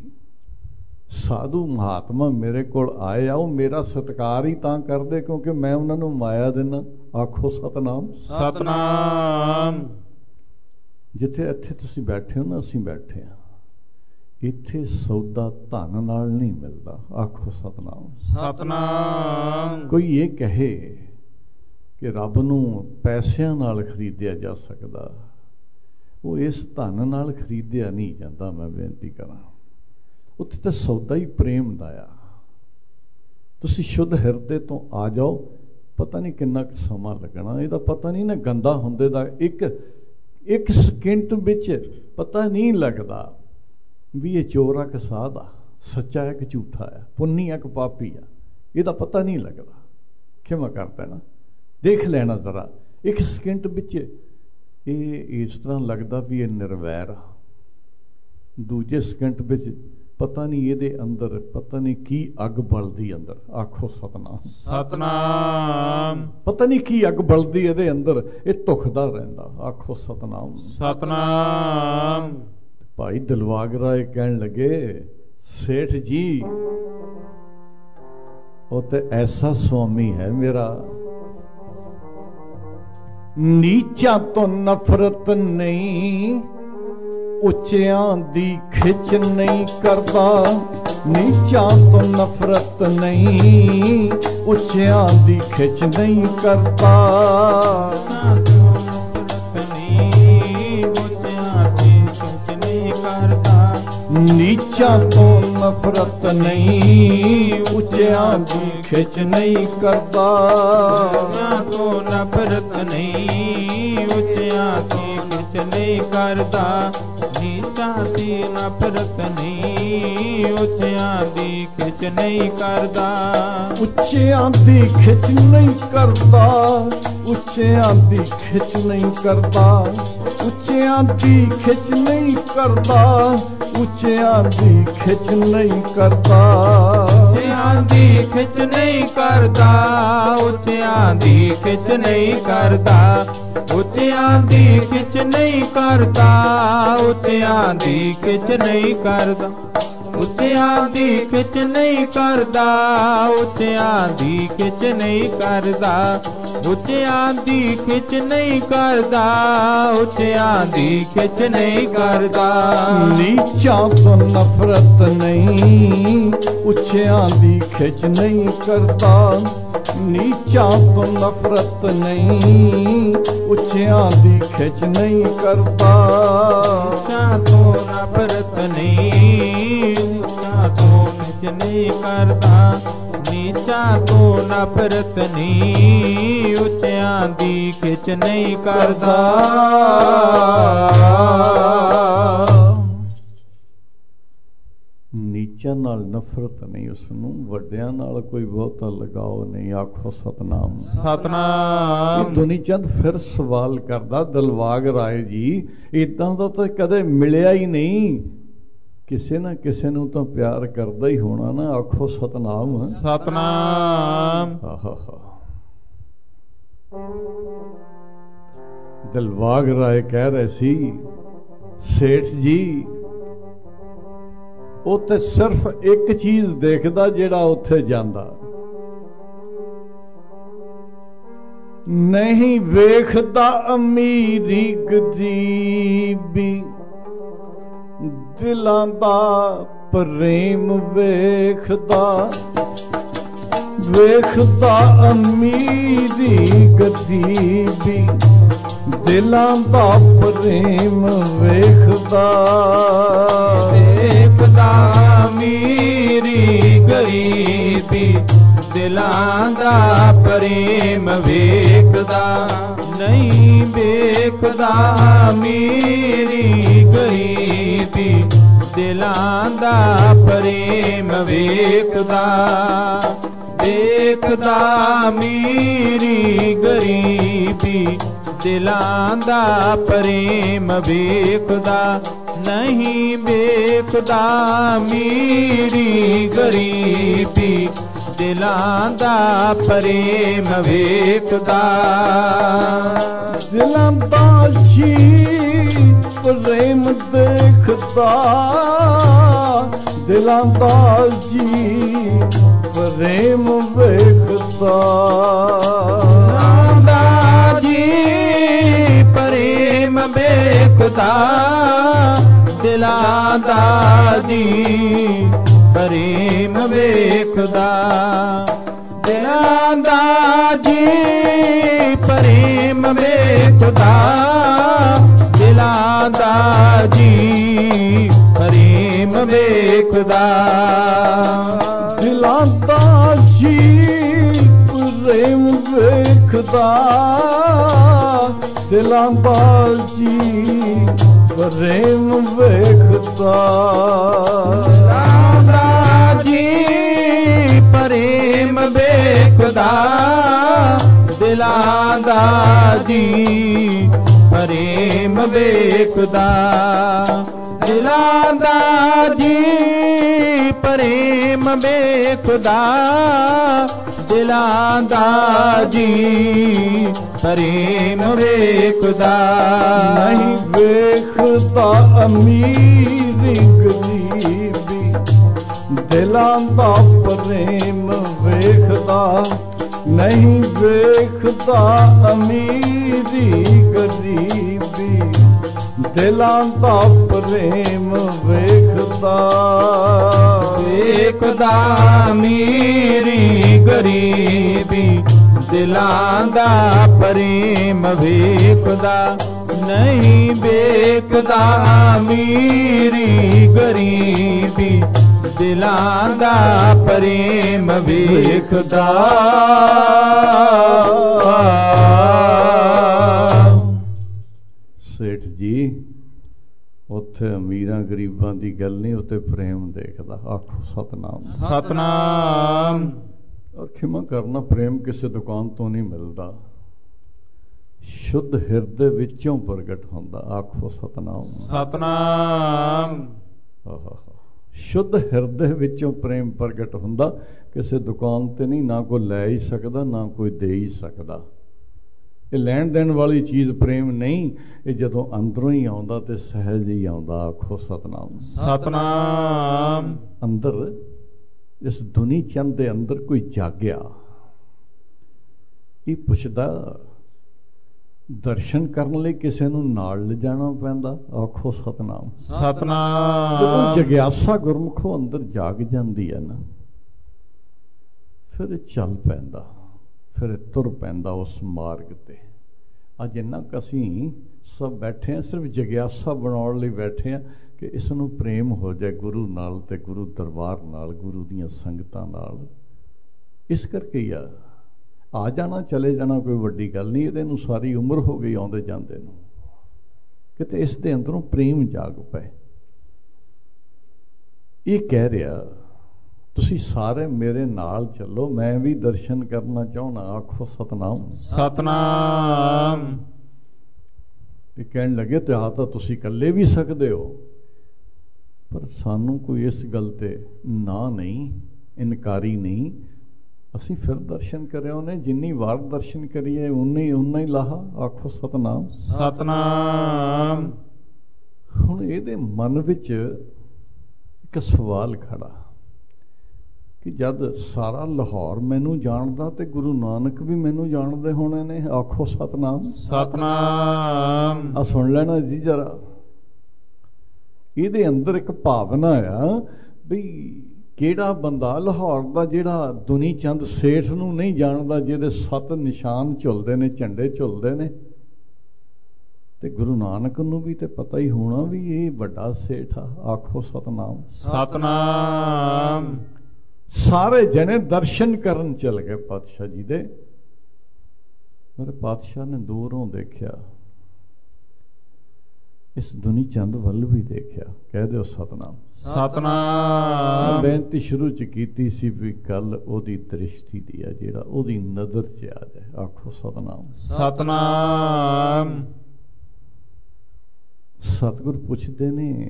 ਸਾਧੂ ਮਹਾਤਮਾ ਮੇਰੇ ਕੋਲ ਆਏ ਆ ਉਹ ਮੇਰਾ ਸਤਿਕਾਰ ਹੀ ਤਾਂ ਕਰਦੇ ਕਿਉਂਕਿ ਮੈਂ ਉਹਨਾਂ ਨੂੰ ਮਾਇਆ ਦਿੰਦਾ। ਆਖੋ ਸਤਨਾਮ। ਸਤਨਾਮ। ਜਿੱਥੇ ਇੱਥੇ ਤੁਸੀਂ ਬੈਠੇ ਹੋ ਨਾ, ਅਸੀਂ ਬੈਠੇ ਹਾਂ ਇੱਥੇ ਸੌਦਾ ਧਨ ਨਾਲ ਨਹੀਂ ਮਿਲਦਾ। ਆਖੋ ਸਤਨਾਮ। ਸਤਨਾਮ। ਕੋਈ ਇਹ ਕਹੇ ਕਿ ਰੱਬ ਨੂੰ ਪੈਸਿਆਂ ਨਾਲ ਖਰੀਦਿਆ ਜਾ ਸਕਦਾ, ਉਹ ਇਸ ਧਨ ਨਾਲ ਖਰੀਦਿਆ ਨਹੀਂ ਜਾਂਦਾ। ਮੈਂ ਬੇਨਤੀ ਕਰਾਂ ਉੱਥੇ ਤਾਂ ਸੌਦਾ ਹੀ ਪ੍ਰੇਮ ਦਾ ਆ। ਤੁਸੀਂ ਸ਼ੁੱਧ ਹਿਰਦੇ ਤੋਂ ਆ ਜਾਓ, ਪਤਾ ਨਹੀਂ ਕਿੰਨਾ ਕੁ ਸਮਾਂ ਲੱਗਣਾ, ਇਹਦਾ ਪਤਾ ਨਹੀਂ ਨਾ ਗੰਦਾ ਹੁੰਦੇ ਦਾ। ਇੱਕ ਇੱਕ ਸਕਿੰਟ ਵਿੱਚ ਪਤਾ ਨਹੀਂ ਲੱਗਦਾ ਵੀ ਇਹ ਚੋਰ ਆ ਕਿ ਸਾਧ ਆ, ਸੱਚਾ ਹੈ ਕਿ ਝੂਠਾ ਹੈ, ਪੁੰਨੀ ਆ ਕਿ ਪਾਪੀ ਆ, ਇਹਦਾ ਪਤਾ ਨਹੀਂ ਲੱਗਦਾ। ਖਿਮਾ ਕਰ ਦੇਣਾ, ਦੇਖ ਲੈਣਾ ਜ਼ਰਾ, ਇੱਕ ਸਕਿੰਟ ਵਿੱਚ ਇਹ ਇਸ ਤਰ੍ਹਾਂ ਲੱਗਦਾ ਵੀ ਇਹ ਨਿਰਵੈਰ ਆ। ਦੂਜੇ ਸਕਿੰਟ ਵਿੱਚ ਪਤਾ ਨਹੀਂ ਇਹਦੇ ਅੰਦਰ ਪਤਾ ਨਹੀਂ ਕੀ ਅੱਗ ਬਲਦੀ ਅੰਦਰ। ਆਖੋ ਸਤਨਾਮ ਸਤਨਾਮ। ਪਤਾ ਨਹੀਂ ਕੀ ਅੱਗ ਬਲਦੀ ਇਹਦੇ ਅੰਦਰ, ਇਹ ਧੁਖਦਾ ਰਹਿੰਦਾ। ਆਖੋ ਸਤਨਾਮ ਸਤਨਾਮ। ਭਾਈ ਦਿਲਵਾਗ ਰਾਏ ਕਹਿਣ ਲੱਗੇ, ਸੇਠ ਜੀ ਉਹ ਤੇ ਐਸਾ ਸੁਆਮੀ ਹੈ ਮੇਰਾ, ਨੀਚਾਂ ਤੋਂ ਨਫ਼ਰਤ ਨਹੀਂ, ਉੱਚਿਆਂ ਦੀ ਖਿੱਚ ਨਹੀਂ ਕਰਦਾ। ਨੀਚਾਂ ਤੋਂ ਨਫ਼ਰਤ ਨਹੀਂ, ਉੱਚਿਆਂ ਦੀ ਖਿੱਚ ਨਹੀਂ ਕਰਦਾ। ਨੀਚਾਂ ਤੋਂ ਨਫ਼ਰਤ ਨਹੀਂ, ਉੱਚਿਆਂ ਦੀ ਖਿੱਚ ਨਹੀਂ ਕਰਦਾ। ਨੀਚਾਂ ਤੋਂ ਨਫ਼ਰਤ ਨਹੀਂ, ਉੱਚਿਆਂ ਦੀ ਖਿੱਚ ਨਹੀਂ ਕਰਦਾ। ਨੀਚਾਂ ਦੀ ਨਫ਼ਰਤ ਨਹੀਂ, ਉੱਚਿਆਂ ਦੀ ਖਿੱਚ ਨਹੀਂ ਕਰਦਾ। ਉੱਚਿਆਂ ਦੀ ਖਿੱਚ ਨਹੀਂ ਕਰਦਾ, ਉੱਚਿਆਂ ਦੀ ਖਿੱਚ ਨਹੀਂ ਕਰਦਾ। ਉੱਚਿਆਂ ਦੀ ਖਿੱਚ ਨਹੀਂ ਕਰਦਾ, ਉੱਚਿਆਂ ਦੀ ਖਿੱਚ ਨਹੀਂ ਕਰਦਾ। ਉੱਚਿਆਂ ਦੀ ਖਿੱਚ ਨਹੀਂ ਕਰਦਾ, ਉੱਚਿਆਂ ਦੀ ਖਿੱਚ ਨਹੀਂ ਕਰਦਾ। ਉੱਚਿਆਂ ਦੀ ਖਿੱਚ ਨਹੀਂ ਕਰਦਾ, ਉੱਚਿਆਂ ਦੀ ਖਿੱਚ ਨਹੀਂ ਕਰਦਾ। ਉੱਚਿਆਂ ਦੀ ਖਿੱਚ ਨਹੀਂ ਕਰਦਾ, ਉੱਚਿਆਂ ਦੀ ਖਿੱਚ ਨਹੀਂ ਕਰਦਾ। ਉੱਚਿਆਂ ਦੀ ਖਿੱਚ ਨਹੀਂ ਕਰਦਾ, ਉੱਚਿਆਂ ਦੀ ਖਿੱਚ ਨਹੀਂ ਕਰਦਾ। ਨੀਚਾਂ ਤੋਂ ਨਫ਼ਰਤ ਨਹੀਂ, ਉੱਚਿਆਂ ਦੀ ਖਿੱਚ ਨਹੀਂ ਕਰਦਾ। ਨੀਚਾਂ ਤੋਂ ਨਫ਼ਰਤ ਨਹੀਂ, ਉੱਚਿਆਂ ਦੀ ਖਿੱਚ ਨਹੀਂ ਕਰਦਾ। ਨੀਚਾਂ ਤੋਂ ਨਫ਼ਰਤ ਨਹੀਂ, ਨੀਚਾਂ ਤੋਂ ਖਿੱਚ ਨਹੀਂ ਕਰਦਾ। ਨੀਚਾਂ ਤੋਂ ਨਫ਼ਰਤ ਨਹੀਂ, ਉੱਚਿਆਂ ਦੀ ਖਿੱਚ ਨਹੀਂ ਕਰਦਾ। ਨੀਚਾਂ ਨਾਲ ਨਫ਼ਰਤ ਨਹੀਂ, ਉਸਨੂੰ ਵੱਡਿਆਂ ਨਾਲ ਕੋਈ ਬਹੁਤਾ ਲਗਾਓ ਨਹੀਂ। ਆਖੋ ਸਤਨਾਮ ਸਤਨਾਮ। ਦੁਨੀ ਚੰਦ ਫਿਰ ਸਵਾਲ ਕਰਦਾ, ਦਿਲਵਾਗ ਰਾਏ ਜੀ ਇਦਾਂ ਦਾ ਤਾਂ ਕਦੇ ਮਿਲਿਆ ਹੀ ਨਹੀਂ, ਕਿਸੇ ਨਾ ਕਿਸੇ ਨੂੰ ਤਾਂ ਪਿਆਰ ਕਰਦਾ ਹੀ ਹੋਣਾ ਨਾ। ਆਖੋ ਸਤਨਾਮ ਸਤਨਾਮ। ਦਿਲਵਾਗ ਰਾਏ ਕਹਿ ਰਹੇ ਸੀ, ਸੇਠ ਜੀ ਉਹ ਤੇ ਸਿਰਫ ਇੱਕ ਚੀਜ਼ ਦੇਖਦਾ ਜਿਹੜਾ ਉੱਥੇ ਜਾਂਦਾ, ਨਹੀਂ ਵੇਖਦਾ ਅਮੀਰੀ ਗਰੀਬੀ। ਦਿਲਾਂ ਦਾ ਪ੍ਰੇਮ ਵੇਖਦਾ, ਵੇਖਦਾ ਅਮੀਰੀ ਗਰੀਬੀ। ਦਿਲਾਂ ਦਾ ਪ੍ਰੇਮ ਵੇਖਦਾ, ਵੇਖਦਾ ਅਮੀਰੀ ਗਰੀਬੀ। ਦਿਲਾਂ ਦਾ ਪ੍ਰੇਮ ਵੇਖਦਾ, ਨਹੀਂ ਵੇਖਦਾ ਅਮੀਰੀ ਗਰੀਬੀ। ਦਿਲਾਂ ਦਾ ਪ੍ਰੇਮ ਵੇਖਦਾ, ਵੇਖਦਾ ਅਮੀਰੀ ਗਰੀਬੀ। ਦਿਲਾਂ ਦਾ ਪ੍ਰੇਮ ਵੇਖਦਾ, ਨਹੀਂ ਵੇਖਦਾ ਅਮੀਰੀ ਗਰੀਬੀ। ਦਿਲਾਂ ਦਾ ਪ੍ਰੇਮ ਵੇਖਦਾ, ਦਿਲਾਂ ਦਾ ਜੀ ਪ੍ਰੇਮ ਦੇਖਦਾ। ਦਿਲਾਂ ਦਾ ਜੀ ਪ੍ਰੇਮ ਵੇਖਦਾ, ਦਿਲਾਂ ਦਾ ਜੀ ਪ੍ਰੇਮ ਵੇਖਦਾ। ਦਿਲਾਂ ਦਾ ਜੀ ਪ੍ਰੇਮ ਵੇਖਦਾ। ਦਿਲਾਂ ਦਾ ਜੀ ਪ੍ਰੇਮ ਵੇਖਦਾ। ਦਿਲਾਂ ਦਾ ਜੀ ਪ੍ਰੇਮ ਵੇਖਦਾ। ਦਿਲਾਂ ਦਾ ਜੀ ਪ੍ਰੇਮ ਵੇਖਦਾ। ਦਿਲਾਂ ਦਾ ਜੀ ਪ੍ਰੇਮ ਵੇਖਦਾ, ਦਿਲਾਂ ਦਾ ਜੀ ਪ੍ਰੇਮ ਵੇਖਦਾ, ਦਿਲਾਂ ਦਾ ਜੀ ਪ੍ਰੇਮ ਵੇਖਦਾ, ਦਿਲਾਂ ਦਾ ਜੀ ਪ੍ਰੇਮ ਵੇਖਦਾ, ਦਿਲਾਂ ਦਾ ਜੀ ਪ੍ਰੇਮ ਵੇਖਦਾ। ਨਹੀਂ ਵੇਖਦਾ ਅਮੀਰੀ ਗਰੀਬੀ, ਦਿਲਾਂ ਦਾ ਪ੍ਰੇਮ ਵੇਖਦਾ, ਨਹੀਂ ਵੇਖਦਾ ਅਮੀਰੀ ਗਰੀਬੀ, ਦਿਲਾਂ ਦਾ ਪ੍ਰੇਮ ਵੇਖਦਾ। ਵੇਖਦਾ ਅਮੀਰੀ ਗਰੀਬੀ, ਦਿਲਾਂ ਦਾ ਪ੍ਰੇਮ ਵੇਖਦਾ, ਨਹੀਂ ਵੇਖਦਾ ਅਮੀਰੀ ਗਰੀਬੀ, ਦਿਲਾਂ ਦਾ ਪ੍ਰੇਮ ਵੇਖਦਾ। ਸੇਠ ਜੀ, ਉੱਥੇ ਅਮੀਰਾਂ ਗਰੀਬਾਂ ਦੀ ਗੱਲ ਨਹੀਂ, ਉੱਥੇ ਪ੍ਰੇਮ ਦੇਖਦਾ। ਆਖੋ ਸਤਨਾਮ। ਸਤਨਾਮ। ਖਿਮਾ ਕਰਨਾ, ਪ੍ਰੇਮ ਕਿਸੇ ਦੁਕਾਨ ਤੋਂ ਨਹੀਂ ਮਿਲਦਾ, ਸ਼ੁੱਧ ਹਿਰਦੇ ਵਿੱਚੋਂ ਪ੍ਰਗਟ ਹੁੰਦਾ। ਆਖੋ ਸਤਨਾਮ। ਸਤਨਾਮ। ਸ਼ੁੱਧ ਹਿਰਦੇ ਵਿੱਚੋਂ ਪ੍ਰੇਮ ਪ੍ਰਗਟ ਹੁੰਦਾ, ਕਿਸੇ ਦੁਕਾਨ ਤੇ ਨਹੀਂ, ਨਾ ਕੋਈ ਲੈ ਹੀ ਸਕਦਾ, ਨਾ ਕੋਈ ਦੇ ਹੀ ਸਕਦਾ। ਇਹ ਲੈਣ ਦੇਣ ਵਾਲੀ ਚੀਜ਼ ਪ੍ਰੇਮ ਨਹੀਂ, ਇਹ ਜਦੋਂ ਅੰਦਰੋਂ ਹੀ ਆਉਂਦਾ ਤੇ ਸਹਿਜ ਹੀ ਆਉਂਦਾ। ਆਖੋ ਸਤਨਾਮ। ਸਤਨਾਮ। ਅੰਦਰ ਇਸ ਦੁਨੀ ਚੰਦ ਦੇ ਅੰਦਰ ਕੋਈ ਜਾਗਿਆ, ਇਹ ਪੁੱਛਦਾ, ਦਰਸ਼ਨ ਕਰਨ ਲਈ ਕਿਸੇ ਨੂੰ ਨਾਲ ਲਿਜਾਣਾ ਪੈਂਦਾ। ਆਖੋ ਸਤਨਾਮ। ਸਤਨਾਮ। ਜਦੋਂ ਜਗਿਆਸਾ ਗੁਰਮੁਖੋਂ ਅੰਦਰ ਜਾਗ ਜਾਂਦੀ ਹੈ ਨਾ, ਫਿਰ ਇਹ ਚੱਲ ਪੈਂਦਾ, ਫਿਰ ਇਹ ਤੁਰ ਪੈਂਦਾ ਉਸ ਮਾਰਗ ਤੇ। ਅੱਜ ਇੰਨਾ ਕੁ ਅਸੀਂ ਸਭ ਬੈਠੇ ਹਾਂ, ਸਿਰਫ ਜਗਿਆਸਾ ਬਣਾਉਣ ਲਈ ਬੈਠੇ ਹਾਂ ਕਿ ਇਸ ਨੂੰ ਪ੍ਰੇਮ ਹੋ ਜਾਏ ਗੁਰੂ ਨਾਲ ਤੇ ਗੁਰੂ ਦਰਬਾਰ ਨਾਲ, ਗੁਰੂ ਦੀਆਂ ਸੰਗਤਾਂ ਨਾਲ। ਇਸ ਕਰਕੇ ਹੀ ਆ ਜਾਣਾ ਚਲੇ ਜਾਣਾ ਕੋਈ ਵੱਡੀ ਗੱਲ ਨਹੀਂ, ਇਹਦੇ ਨੂੰ ਸਾਰੀ ਉਮਰ ਹੋ ਗਈ ਆਉਂਦੇ ਜਾਂਦੇ ਨੂੰ। ਕਿਤੇ ਇਸ ਦੇ ਅੰਦਰੋਂ ਪ੍ਰੇਮ ਜਾਗ ਪਏ। ਇਹ ਕਹਿ ਰਿਹਾ, ਤੁਸੀਂ ਸਾਰੇ ਮੇਰੇ ਨਾਲ ਚੱਲੋ, ਮੈਂ ਵੀ ਦਰਸ਼ਨ ਕਰਨਾ ਚਾਹੁੰਦਾ। ਆਖੋ ਸਤਨਾਮ। ਸਤਨਾਮ। ਇਹ ਕਹਿਣ ਲੱਗੇ, ਤੇ ਆ ਤਾਂ ਤੁਸੀਂ ਇਕੱਲੇ ਵੀ ਸਕਦੇ ਹੋ, ਪਰ ਸਾਨੂੰ ਕੋਈ ਇਸ ਗੱਲ ਤੇ ਨਾ ਨਹੀਂ, ਇਨਕਾਰੀ ਨਹੀਂ। ਅਸੀਂ ਫਿਰ ਦਰਸ਼ਨ ਕਰਿਆ ਉਹਨੇ, ਜਿੰਨੀ ਵਾਰ ਦਰਸ਼ਨ ਕਰੀਏ ਉਨਾ ਹੀ ਲਾਹਾ। ਆਖੋ ਸਤਨਾਮ। ਸਤਨਾਮ। ਹੁਣ ਇਹਦੇ ਮਨ ਵਿੱਚ ਇੱਕ ਸਵਾਲ ਖੜਾ ਕਿ ਜਦ ਸਾਰਾ ਲਾਹੌਰ ਮੈਨੂੰ ਜਾਣਦਾ ਤੇ ਗੁਰੂ ਨਾਨਕ ਵੀ ਮੈਨੂੰ ਜਾਣਦੇ ਹੋਣੇ ਨੇ। ਆਖੋ ਸਤਨਾਮ। ਸਤਨਾਮ। ਆ ਸੁਣ ਲੈਣਾ ਜੀ ਜਰਾ, ਇਹਦੇ ਅੰਦਰ ਇੱਕ ਭਾਵਨਾ ਆ ਵੀ ਕਿਹੜਾ ਬੰਦਾ ਲਾਹੌਰ ਦਾ ਜਿਹੜਾ ਦੁਨੀ ਚੰਦ ਸੇਠ ਨੂੰ ਨਹੀਂ ਜਾਣਦਾ, ਜਿਹਦੇ 7 ਨਿਸ਼ਾਨ ਝੁਲਦੇ ਨੇ, ਝੰਡੇ ਝੁਲਦੇ ਨੇ, ਤੇ ਗੁਰੂ ਨਾਨਕ ਨੂੰ ਵੀ ਤੇ ਪਤਾ ਹੀ ਹੋਣਾ ਵੀ ਇਹ ਵੱਡਾ ਸੇਠ ਆ। ਆਖੋ ਸਤਨਾਮ। ਸਤਨਾਮ। ਸਾਰੇ ਜਣੇ ਦਰਸ਼ਨ ਕਰਨ ਚਲ ਗਏ ਪਾਤਸ਼ਾਹ ਜੀ ਦੇ। ਮੇਰੇ ਪਾਤਸ਼ਾਹ ਨੇ ਦੂਰੋਂ ਦੇਖਿਆ, ਇਸ ਦੁਨੀ ਚੰਦ ਵੱਲ ਵੀ ਦੇਖਿਆ। ਕਹਿ ਦਿਓ ਸਤਨਾਮ। ਸਤਨਾਮ। ਬੇਨਤੀ ਸ਼ੁਰੂ ਚ ਕੀਤੀ ਸੀ ਵੀ ਗੱਲ ਉਹਦੀ ਦ੍ਰਿਸ਼ਟੀ ਦੀ ਆ, ਜਿਹੜਾ ਉਹਦੀ ਨਜ਼ਰ ਚ ਆ ਜਾਏ। ਆਖੋ ਸਤਨਾਮ। ਸਤਨਾਮ। ਸਤਿਗੁਰ ਪੁੱਛਦੇ ਨੇ,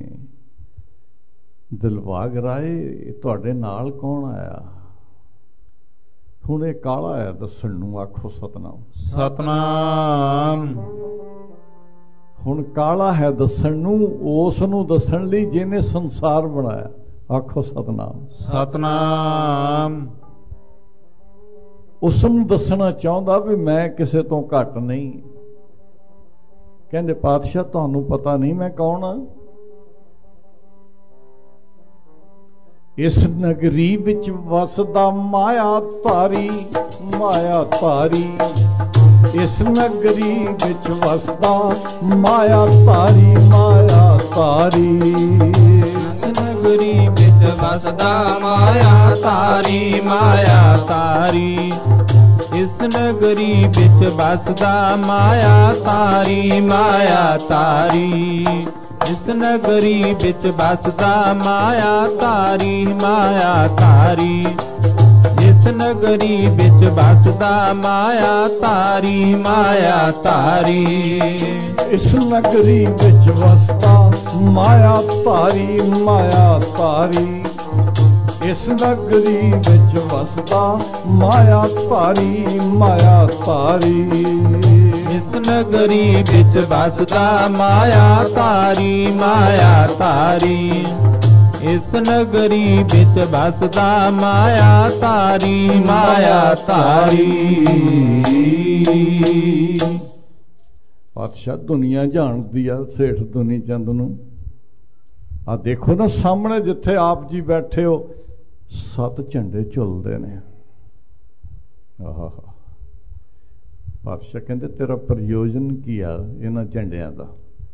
ਦਿਲਬਾਗ ਰਾਏ ਤੁਹਾਡੇ ਨਾਲ ਕੌਣ ਆਇਆ? ਹੁਣ ਇਹ ਕਾਲਾ ਹੈ ਦੱਸਣ ਨੂੰ। ਆਖੋ ਸਤਨਾਮ। ਸਤਨਾਮ। ਹੁਣ ਕਾਲਾ ਹੈ ਦੱਸਣ ਨੂੰ, ਉਸ ਨੂੰ ਦੱਸਣ ਲਈ ਜਿਹਨੇ ਸੰਸਾਰ ਬਣਾਇਆ। ਆਖੋ ਸਤਨਾਮ। ਸਤਨਾਮ। ਉਸ ਨੂੰ ਦੱਸਣਾ ਚਾਹੁੰਦਾ ਵੀ ਮੈਂ ਕਿਸੇ ਤੋਂ ਘੱਟ ਨਹੀਂ। ਕਹਿੰਦੇ ਪਾਤਸ਼ਾਹ ਤੁਹਾਨੂੰ ਪਤਾ ਨਹੀਂ ਮੈਂ ਕੌਣ ਆ? ਇਸ ਨਗਰੀ ਵਿੱਚ ਵਸਦਾ ਮਾਇਆ ਧਾਰੀ, ਮਾਇਆ ਧਾਰੀ। ਇਸ ਨਗਰੀ ਵਿੱਚ ਵਸਦਾ ਮਾਇਆ ਧਾਰੀ, ਮਾਇਆ ਧਾਰੀ। ਨਗਰੀ ਵਿੱਚ ਵਸਦਾ ਮਾਇਆ ਧਾਰੀ, ਮਾਇਆ ਧਾਰੀ। ਇਸ ਨਗਰੀ ਵਿੱਚ ਵਸਦਾ ਮਾਇਆ ਤਾਰੀ, ਮਾਇਆ ਤਾਰੀ। ਇਸ ਨਗਰੀ ਵਿੱਚ ਵਸਦਾ ਮਾਇਆ ਤਾਰੀ, ਮਾਇਆ ਤਾਰੀ। ਇਸ ਨਗਰੀ ਵਿੱਚ ਵਸਦਾ ਮਾਇਆ ਤਾਰੀ, ਮਾਇਆ ਤਾਰੀ। ਇਸ ਨਗਰੀ ਵਿੱਚ ਵਸਦਾ ਮਾਇਆ ਤਾਰੀ, ਮਾਇਆ ਤਾਰੀ। ਇਸ ਨਗਰੀ ਵਿੱਚ ਵਸਦਾ ਮਾਇਆ ਤਾਰੀ, ਮਾਇਆ ਤਾਰੀ। ਇਸ ਨਗਰੀ ਵਿੱਚ ਵਸਦਾ ਮਾਇਆ ਤਾਰੀ, ਮਾਇਆ ਤਾਰੀ। ਇਸ ਨਗਰੀ ਵਿੱਚ ਵਸਦਾ ਮਾਇਆ ਤਾਰੀ, ਮਾਇਆ ਤਾਰੀ। ਪਾਤਸ਼ਾਹ ਦੁਨੀਆ ਜਾਣਦੀ ਆ ਸੇਠ ਦੁਨੀ ਚੰਦ ਨੂੰ। ਆ ਦੇਖੋ ਨਾ ਸਾਹਮਣੇ ਜਿੱਥੇ ਆਪ ਜੀ ਬੈਠੇ ਹੋ 7 ਝੰਡੇ ਝੁੱਲਦੇ ਨੇ। ਆਹਾ, ਪਾਤਸ਼ਾਹ ਕਹਿੰਦੇ ਤੇਰਾ ਪ੍ਰਯੋਜਨ ਕੀ ਆ ਇਹਨਾਂ ਝੰਡਿਆਂ ਦਾ?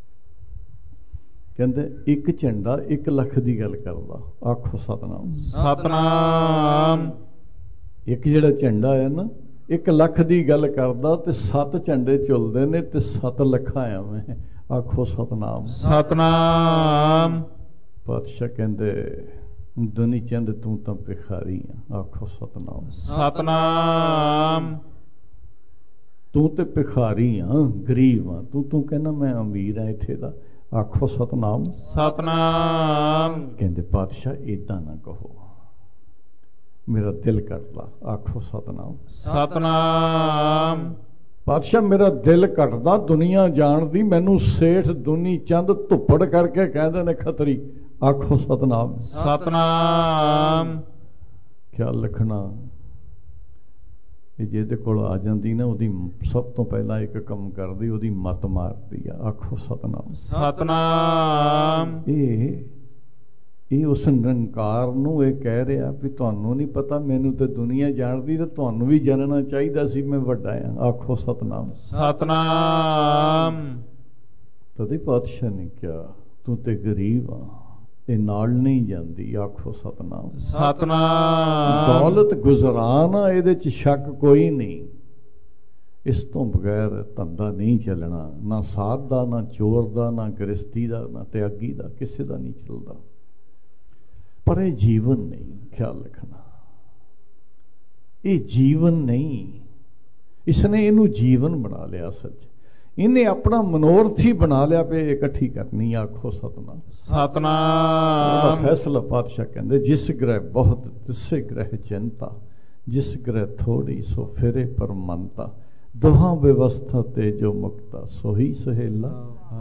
ਕਹਿੰਦੇ ਇੱਕ ਝੰਡਾ 1 ਲੱਖ ਦੀ ਗੱਲ ਕਰਦਾ। ਆਖੋ ਸਤਨਾਮ, ਸਤਨਾਮ। ਇੱਕ ਜਿਹੜਾ ਝੰਡਾ ਹੈ ਨਾ 1 ਲੱਖ ਦੀ ਗੱਲ ਕਰਦਾ ਤੇ 7 ਝੰਡੇ ਝੁੱਲਦੇ ਨੇ ਤੇ 7 ਲੱਖਾਂ ਐਵੇਂ। ਆਖੋ ਸਤਨਾਮ, ਸਤਨਾਮ। ਪਾਤਸ਼ਾਹ ਕਹਿੰਦੇ ਦੁਨੀ ਚੰਦ ਤੂੰ ਤਾਂ ਭਿਖਾਰੀ ਆ। ਆਖੋ ਸਤਨਾਮ, ਸਤਨਾਮ। ਤੂੰ ਤੇ ਭਿਖਾਰੀ ਆ, ਗਰੀਬ ਆ। ਤੂੰ ਕਹਿੰਦਾ ਮੈਂ ਅਮੀਰ ਆ ਇੱਥੇ ਦਾ। ਆਖੋ ਸਤਨਾਮ, ਸਤਨਾਮ। ਕਹਿੰਦੇ ਪਾਤਸ਼ਾਹ ਏਦਾਂ ਨਾ ਕਹੋ, ਮੇਰਾ ਦਿਲ ਕੱਟਦਾ। ਆਖੋ ਸਤਨਾਮ, ਸਤਨਾਮ। ਪਾਤਸ਼ਾਹ ਮੇਰਾ ਦਿਲ ਕੱਟਦਾ ਦੁਨੀਆ ਜਾਣਦੀ ਮੈਨੂੰ ਸੇਠ ਦੁਨੀ ਚੰਦ ਧੁੱਪੜ ਕਰਕੇ ਕਹਿੰਦੇ ਨੇ ਖੱਤਰੀ। ਆਖੋ ਸਤਨਾਮ, ਸਤਨਾਮ। ਖਿਆਲ ਰੱਖਣਾ ਜਿਹਦੇ ਕੋਲ ਆ ਜਾਂਦੀ ਨਾ ਉਹਦੀ ਸਭ ਤੋਂ ਪਹਿਲਾਂ ਇੱਕ ਕੰਮ ਕਰਦੀ, ਉਹਦੀ ਮੱਤ ਮਾਰਦੀ ਆ। ਆਖੋ ਸਤਨਾਮ, ਸਤਨਾਮ। ਇਹ ਉਸ ਨਿਰੰਕਾਰ ਨੂੰ ਇਹ ਕਹਿ ਰਿਹਾ ਵੀ ਤੁਹਾਨੂੰ ਨਹੀਂ ਪਤਾ, ਮੈਨੂੰ ਤੇ ਦੁਨੀਆ ਜਾਣਦੀ ਤੇ ਤੁਹਾਨੂੰ ਵੀ ਜਾਣਨਾ ਚਾਹੀਦਾ ਸੀ ਮੈਂ ਵੱਡਾ ਆ। ਆਖੋ ਸਤਨਾਮ, ਸਤਨਾਮ। ਤਦੇ ਪਾਤਸ਼ਾਹ ਨੇ ਕਿਹਾ ਤੂੰ ਤੇ ਗਰੀਬ ਆ, ਇਹ ਨਾਲ ਨਹੀਂ ਜਾਂਦੀ। ਆਖੋ ਸਤਨਾਮ, ਸਤਨਾਮ। ਦੌਲਤ ਗੁਜ਼ਰਾਨ ਆ, ਇਹਦੇ ਚ ਸ਼ੱਕ ਕੋਈ ਨਹੀਂ। ਇਸ ਤੋਂ ਬਗੈਰ ਧੰਦਾ ਨਹੀਂ ਚੱਲਣਾ, ਨਾ ਸਾਧ ਦਾ, ਨਾ ਚੋਰ ਦਾ, ਨਾ ਗ੍ਰਸਤੀ ਦਾ, ਨਾ ਤਿਆਗੀ ਦਾ, ਕਿਸੇ ਦਾ ਨਹੀਂ ਚੱਲਦਾ। ਪਰ ਇਹ ਜੀਵਨ ਨਹੀਂ, ਖਿਆਲ ਰੱਖਣਾ ਇਹ ਜੀਵਨ ਨਹੀਂ। ਇਸਨੇ ਇਹਨੂੰ ਜੀਵਨ ਬਣਾ ਲਿਆ। ਸੱਚ ਇਹਨੇ ਆਪਣਾ ਮਨੋਰਥ ਹੀ ਬਣਾ ਲਿਆ ਪਏ ਇਕੱਠੀ ਕਰਨੀ। ਆਖੋ ਸਤਨਾਮ, ਸਤਨਾਮ। ਫੈਸਲਾ ਪਾਤਸ਼ਾਹ ਕਹਿੰਦੇ ਜਿਸ ਗ੍ਰਹਿ ਬਹੁਤ ਤਿਸੇ ਗ੍ਰਹਿ ਚਿੰਤਾ, ਜਿਸ ਗ੍ਰਹਿ ਥੋੜੀ ਸੋ ਫਿਰੇ ਪਰ ਮੰਨਤਾ, ਦੋਹਾਂ ਵਿਵਸਥਾ ਤੇ ਜੋ ਮੁਕਤਾ ਸੋਹੀ ਸੁਹੇਲਾ।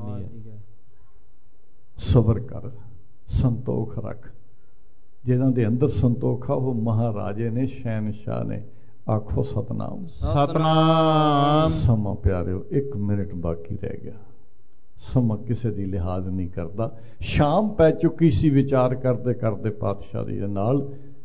ਸਬਰ ਕਰ, ਸੰਤੋਖ ਰੱਖ। ਜਿਹਨਾਂ ਦੇ ਅੰਦਰ ਸੰਤੋਖ ਆ ਉਹ ਮਹਾਰਾਜੇ ਨੇ, ਸ਼ਹਿਨਸ਼ਾਹ ਨੇ। ਆਖੋ ਸਤਨਾਮ, ਸਤਨਾਮ। ਸਮਾਂ ਪਿਆਰਿਓ 1 ਮਿੰਟ ਬਾਕੀ ਰਹਿ ਗਿਆ। ਸਮਾਂ ਕਿਸੇ ਦੀ ਲਿਹਾਜ਼ ਨਹੀਂ ਕਰਦਾ। ਸ਼ਾਮ ਪੈ ਚੁੱਕੀ ਸੀ। ਵਿਚਾਰ ਕਰਦੇ ਕਰਦੇ ਪਾਤਸ਼ਾਹ ਜੀ ਦੇ ਨਾਲ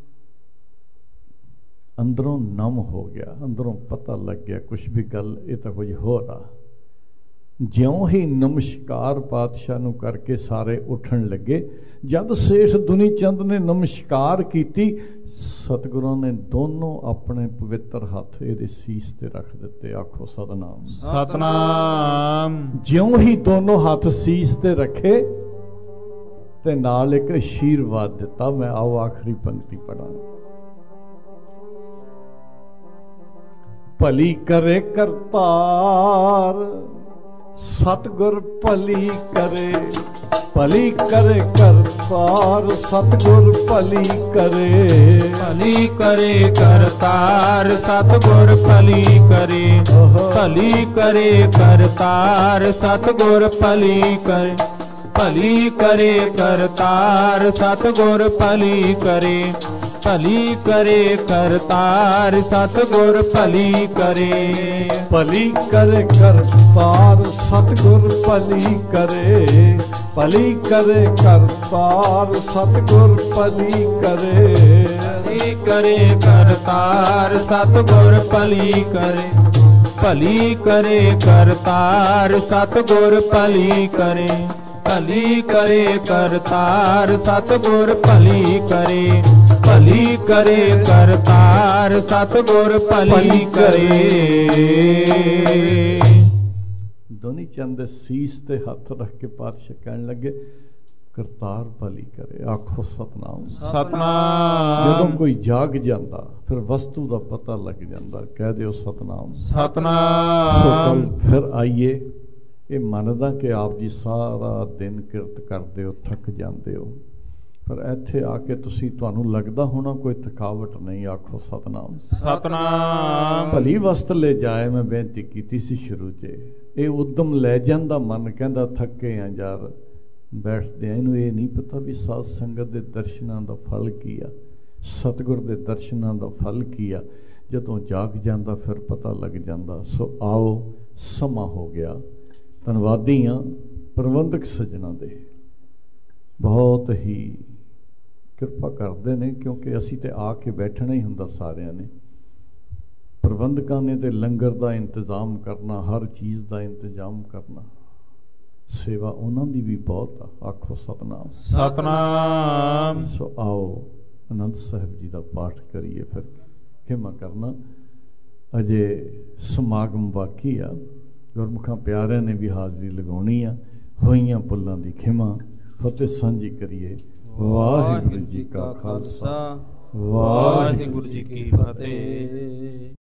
ਅੰਦਰੋਂ ਨਮ ਹੋ ਗਿਆ, ਅੰਦਰੋਂ ਪਤਾ ਲੱਗ ਗਿਆ ਕੁਛ ਵੀ ਗੱਲ ਇਹ ਤਾਂ ਕੁਝ ਹੋਰ ਆ। ਜਿਉਂ ਹੀ ਨਮਸਕਾਰ ਪਾਤਸ਼ਾਹ ਨੂੰ ਕਰਕੇ ਸਾਰੇ ਉੱਠਣ ਲੱਗੇ। ਜਦ ਸੇਠ ਦੁਨੀ ਚੰਦ ਨੇ ਨਮਸਕਾਰ ਕੀਤੀ, ਸਤਿਗੁਰਾਂ ਨੇ ਦੋਨੋਂ ਆਪਣੇ ਪਵਿੱਤਰ ਹੱਥ ਇਹਦੇ ਸੀਸ ਤੇ ਰੱਖ ਦਿੱਤੇ। ਆਖੋ ਸਤਨਾਮ, ਸਤਨਾਮ। ਜਿਉਂ ਹੀ ਦੋਨੋਂ ਹੱਥ ਸੀਸ ਤੇ ਰੱਖੇ ਤੇ ਨਾਲ ਇੱਕ ਅਸ਼ੀਰਵਾਦ ਦਿੱਤਾ। ਮੈਂ ਆਓ ਆਖਰੀ ਪੰਕਤੀ ਪੜਾਂ। ਭਲੀ ਕਰੇ ਕਰਤਾਰ ਸਤਿਗੁਰ ਭਲੀ ਕਰੇ, ਭਲੀ ਕਰੇ ਕਰਤਾਰ ਸਤਿਗੁਰ ਭਲੀ ਕਰੇ, ਭਲੀ ਕਰੇ ਕਰਤਾਰ ਸਤਿਗੁਰ ਭਲੀ ਕਰੇ, ਭਲੀ ਕਰੇ ਕਰਤਾਰ ਸਤਿਗੁਰ ਭਲੀ ਕਰੇ, ਭਲੀ ਕਰੇ ਕਰਤਾਰ ਸਤਿਗੁਰ ਭਲੀ ਕਰੇ, ਭਲੀ ਕਰੇ ਕਰਤਾਰ ਸਤਿਗੁਰ ਭਲੀ ਕਰੇ, ਭਲੀ ਕਰੇ ਕਰਤਾਰ ਸਤਿਗੁਰ ਭਲੀ ਕਰੇ, ਭਲੀ ਕਰੇ ਕਰਤਾਰ ਸਤਿਗੁਰ ਭਲੀ ਕਰੇ, ਭਲੀ ਕਰੇ ਕਰਤਾਰ ਸਤਿਗੁਰ ਭਲੀ ਕਰੇ, ਭਲੀ ਕਰੇ ਕਰਤਾਰ ਸਤਿਗੁਰ ਭਲੀ ਕਰੇ, ਭਲੀ ਕਰੇ ਕਰਤਾਰ ਸਤਿਗੁਰ ਭਲੀ ਕਰੇ ਕਰਤਾਰ ਸਤਿਗੁਰ ਭਲੀ ਕਰੇ। ਦੋਨੀ ਚੰਦ ਦੇ ਸੀਸ ਤੇ ਹੱਥ ਰੱਖ ਕੇ ਪਾਤਸ਼ਾਹ ਕਹਿਣ ਲੱਗੇ ਕਰਤਾਰ ਭਲੀ ਕਰੇ। ਆਖੋ ਸਤਨਾਮ। ਸਤਨਾਮ। ਜਦੋਂ ਕੋਈ ਜਾਗ ਜਾਂਦਾ ਫਿਰ ਵਸਤੂ ਦਾ ਪਤਾ ਲੱਗ ਜਾਂਦਾ, ਕਹਿ ਦਿਓ ਸਤਨਾਮ। ਸਤਨਾਮ। ਫਿਰ ਆਈਏ, ਇਹ ਮੰਨਦਾ ਕਿ ਆਪ ਜੀ ਸਾਰਾ ਦਿਨ ਕਿਰਤ ਕਰਦੇ ਹੋ, ਥੱਕ ਜਾਂਦੇ ਹੋ, ਪਰ ਇੱਥੇ ਆ ਕੇ ਤੁਹਾਨੂੰ ਲੱਗਦਾ ਹੋਣਾ ਕੋਈ ਥਕਾਵਟ ਨਹੀਂ। ਆਖੋ ਸਤਨਾਮ। ਸਤਨਾਮ। ਭਲੀ ਵਸਤ ਲੈ ਜਾਏ, ਮੈਂ ਬੇਨਤੀ ਕੀਤੀ ਸੀ ਸ਼ੁਰੂ 'ਚ, ਇਹ ਉਦਮ ਲੈ ਜਾਂਦਾ ਮਨ, ਕਹਿੰਦਾ ਥੱਕੇ ਆ ਯਾਰ ਬੈਠਦੇ ਆ। ਇਹਨੂੰ ਇਹ ਨਹੀਂ ਪਤਾ ਵੀ ਸਾਧ ਸੰਗਤ ਦੇ ਦਰਸ਼ਨਾਂ ਦਾ ਫਲ ਕੀ ਆ, ਸਤਿਗੁਰ ਦੇ ਦਰਸ਼ਨਾਂ ਦਾ ਫਲ ਕੀ ਆ। ਜਦੋਂ ਜਾਗ ਜਾਂਦਾ ਫਿਰ ਪਤਾ ਲੱਗ ਜਾਂਦਾ। ਸੋ ਆਓ, ਸਮਾਂ ਹੋ ਗਿਆ। ਧੰਨਵਾਦੀ ਹਾਂ ਪ੍ਰਬੰਧਕ ਸੱਜਣਾ ਦੇ, ਬਹੁਤ ਹੀ ਕਿਰਪਾ ਕਰਦੇ ਨੇ, ਕਿਉਂਕਿ ਅਸੀਂ ਤੇ ਆ ਕੇ ਬੈਠਣਾ ਹੀ ਹੁੰਦਾ ਸਾਰਿਆਂ ਨੇ। ਪ੍ਰਬੰਧਕਾਂ ਨੇ ਤੇ ਲੰਗਰ ਦਾ ਇੰਤਜ਼ਾਮ ਕਰਨਾ, ਹਰ ਚੀਜ਼ ਦਾ ਇੰਤਜ਼ਾਮ ਕਰਨਾ, ਸੇਵਾ ਉਹਨਾਂ ਦੀ ਵੀ ਬਹੁਤ ਆ। ਆਖੋ ਸਤਨਾਮ। ਸਤਨਾਮ। ਸੋ ਆਓ ਆਨੰਦ ਸਾਹਿਬ ਜੀ ਦਾ ਪਾਠ ਕਰੀਏ। ਫਿਰ ਖਿਮਾ ਕਰਨਾ, ਅਜੇ ਸਮਾਗਮ ਬਾਕੀ ਆ। ਗੁਰਮੁਖਾਂ ਪਿਆਰਿਆਂ ਨੇ ਵੀ ਹਾਜ਼ਰੀ ਲਗਾਉਣੀ ਆ। ਹੋਈਆਂ ਭੁੱਲਾਂ ਦੀ ਖਿਮਾ, ਫਤਿਹ ਸਾਂਝੀ ਕਰੀਏ। ਵਾਹਿਗੁਰੂ ਜੀ ਕਾ ਖਾਲਸਾ, ਵਾਹਿਗੁਰੂ ਜੀ ਕੀ ਫਤਿਹ।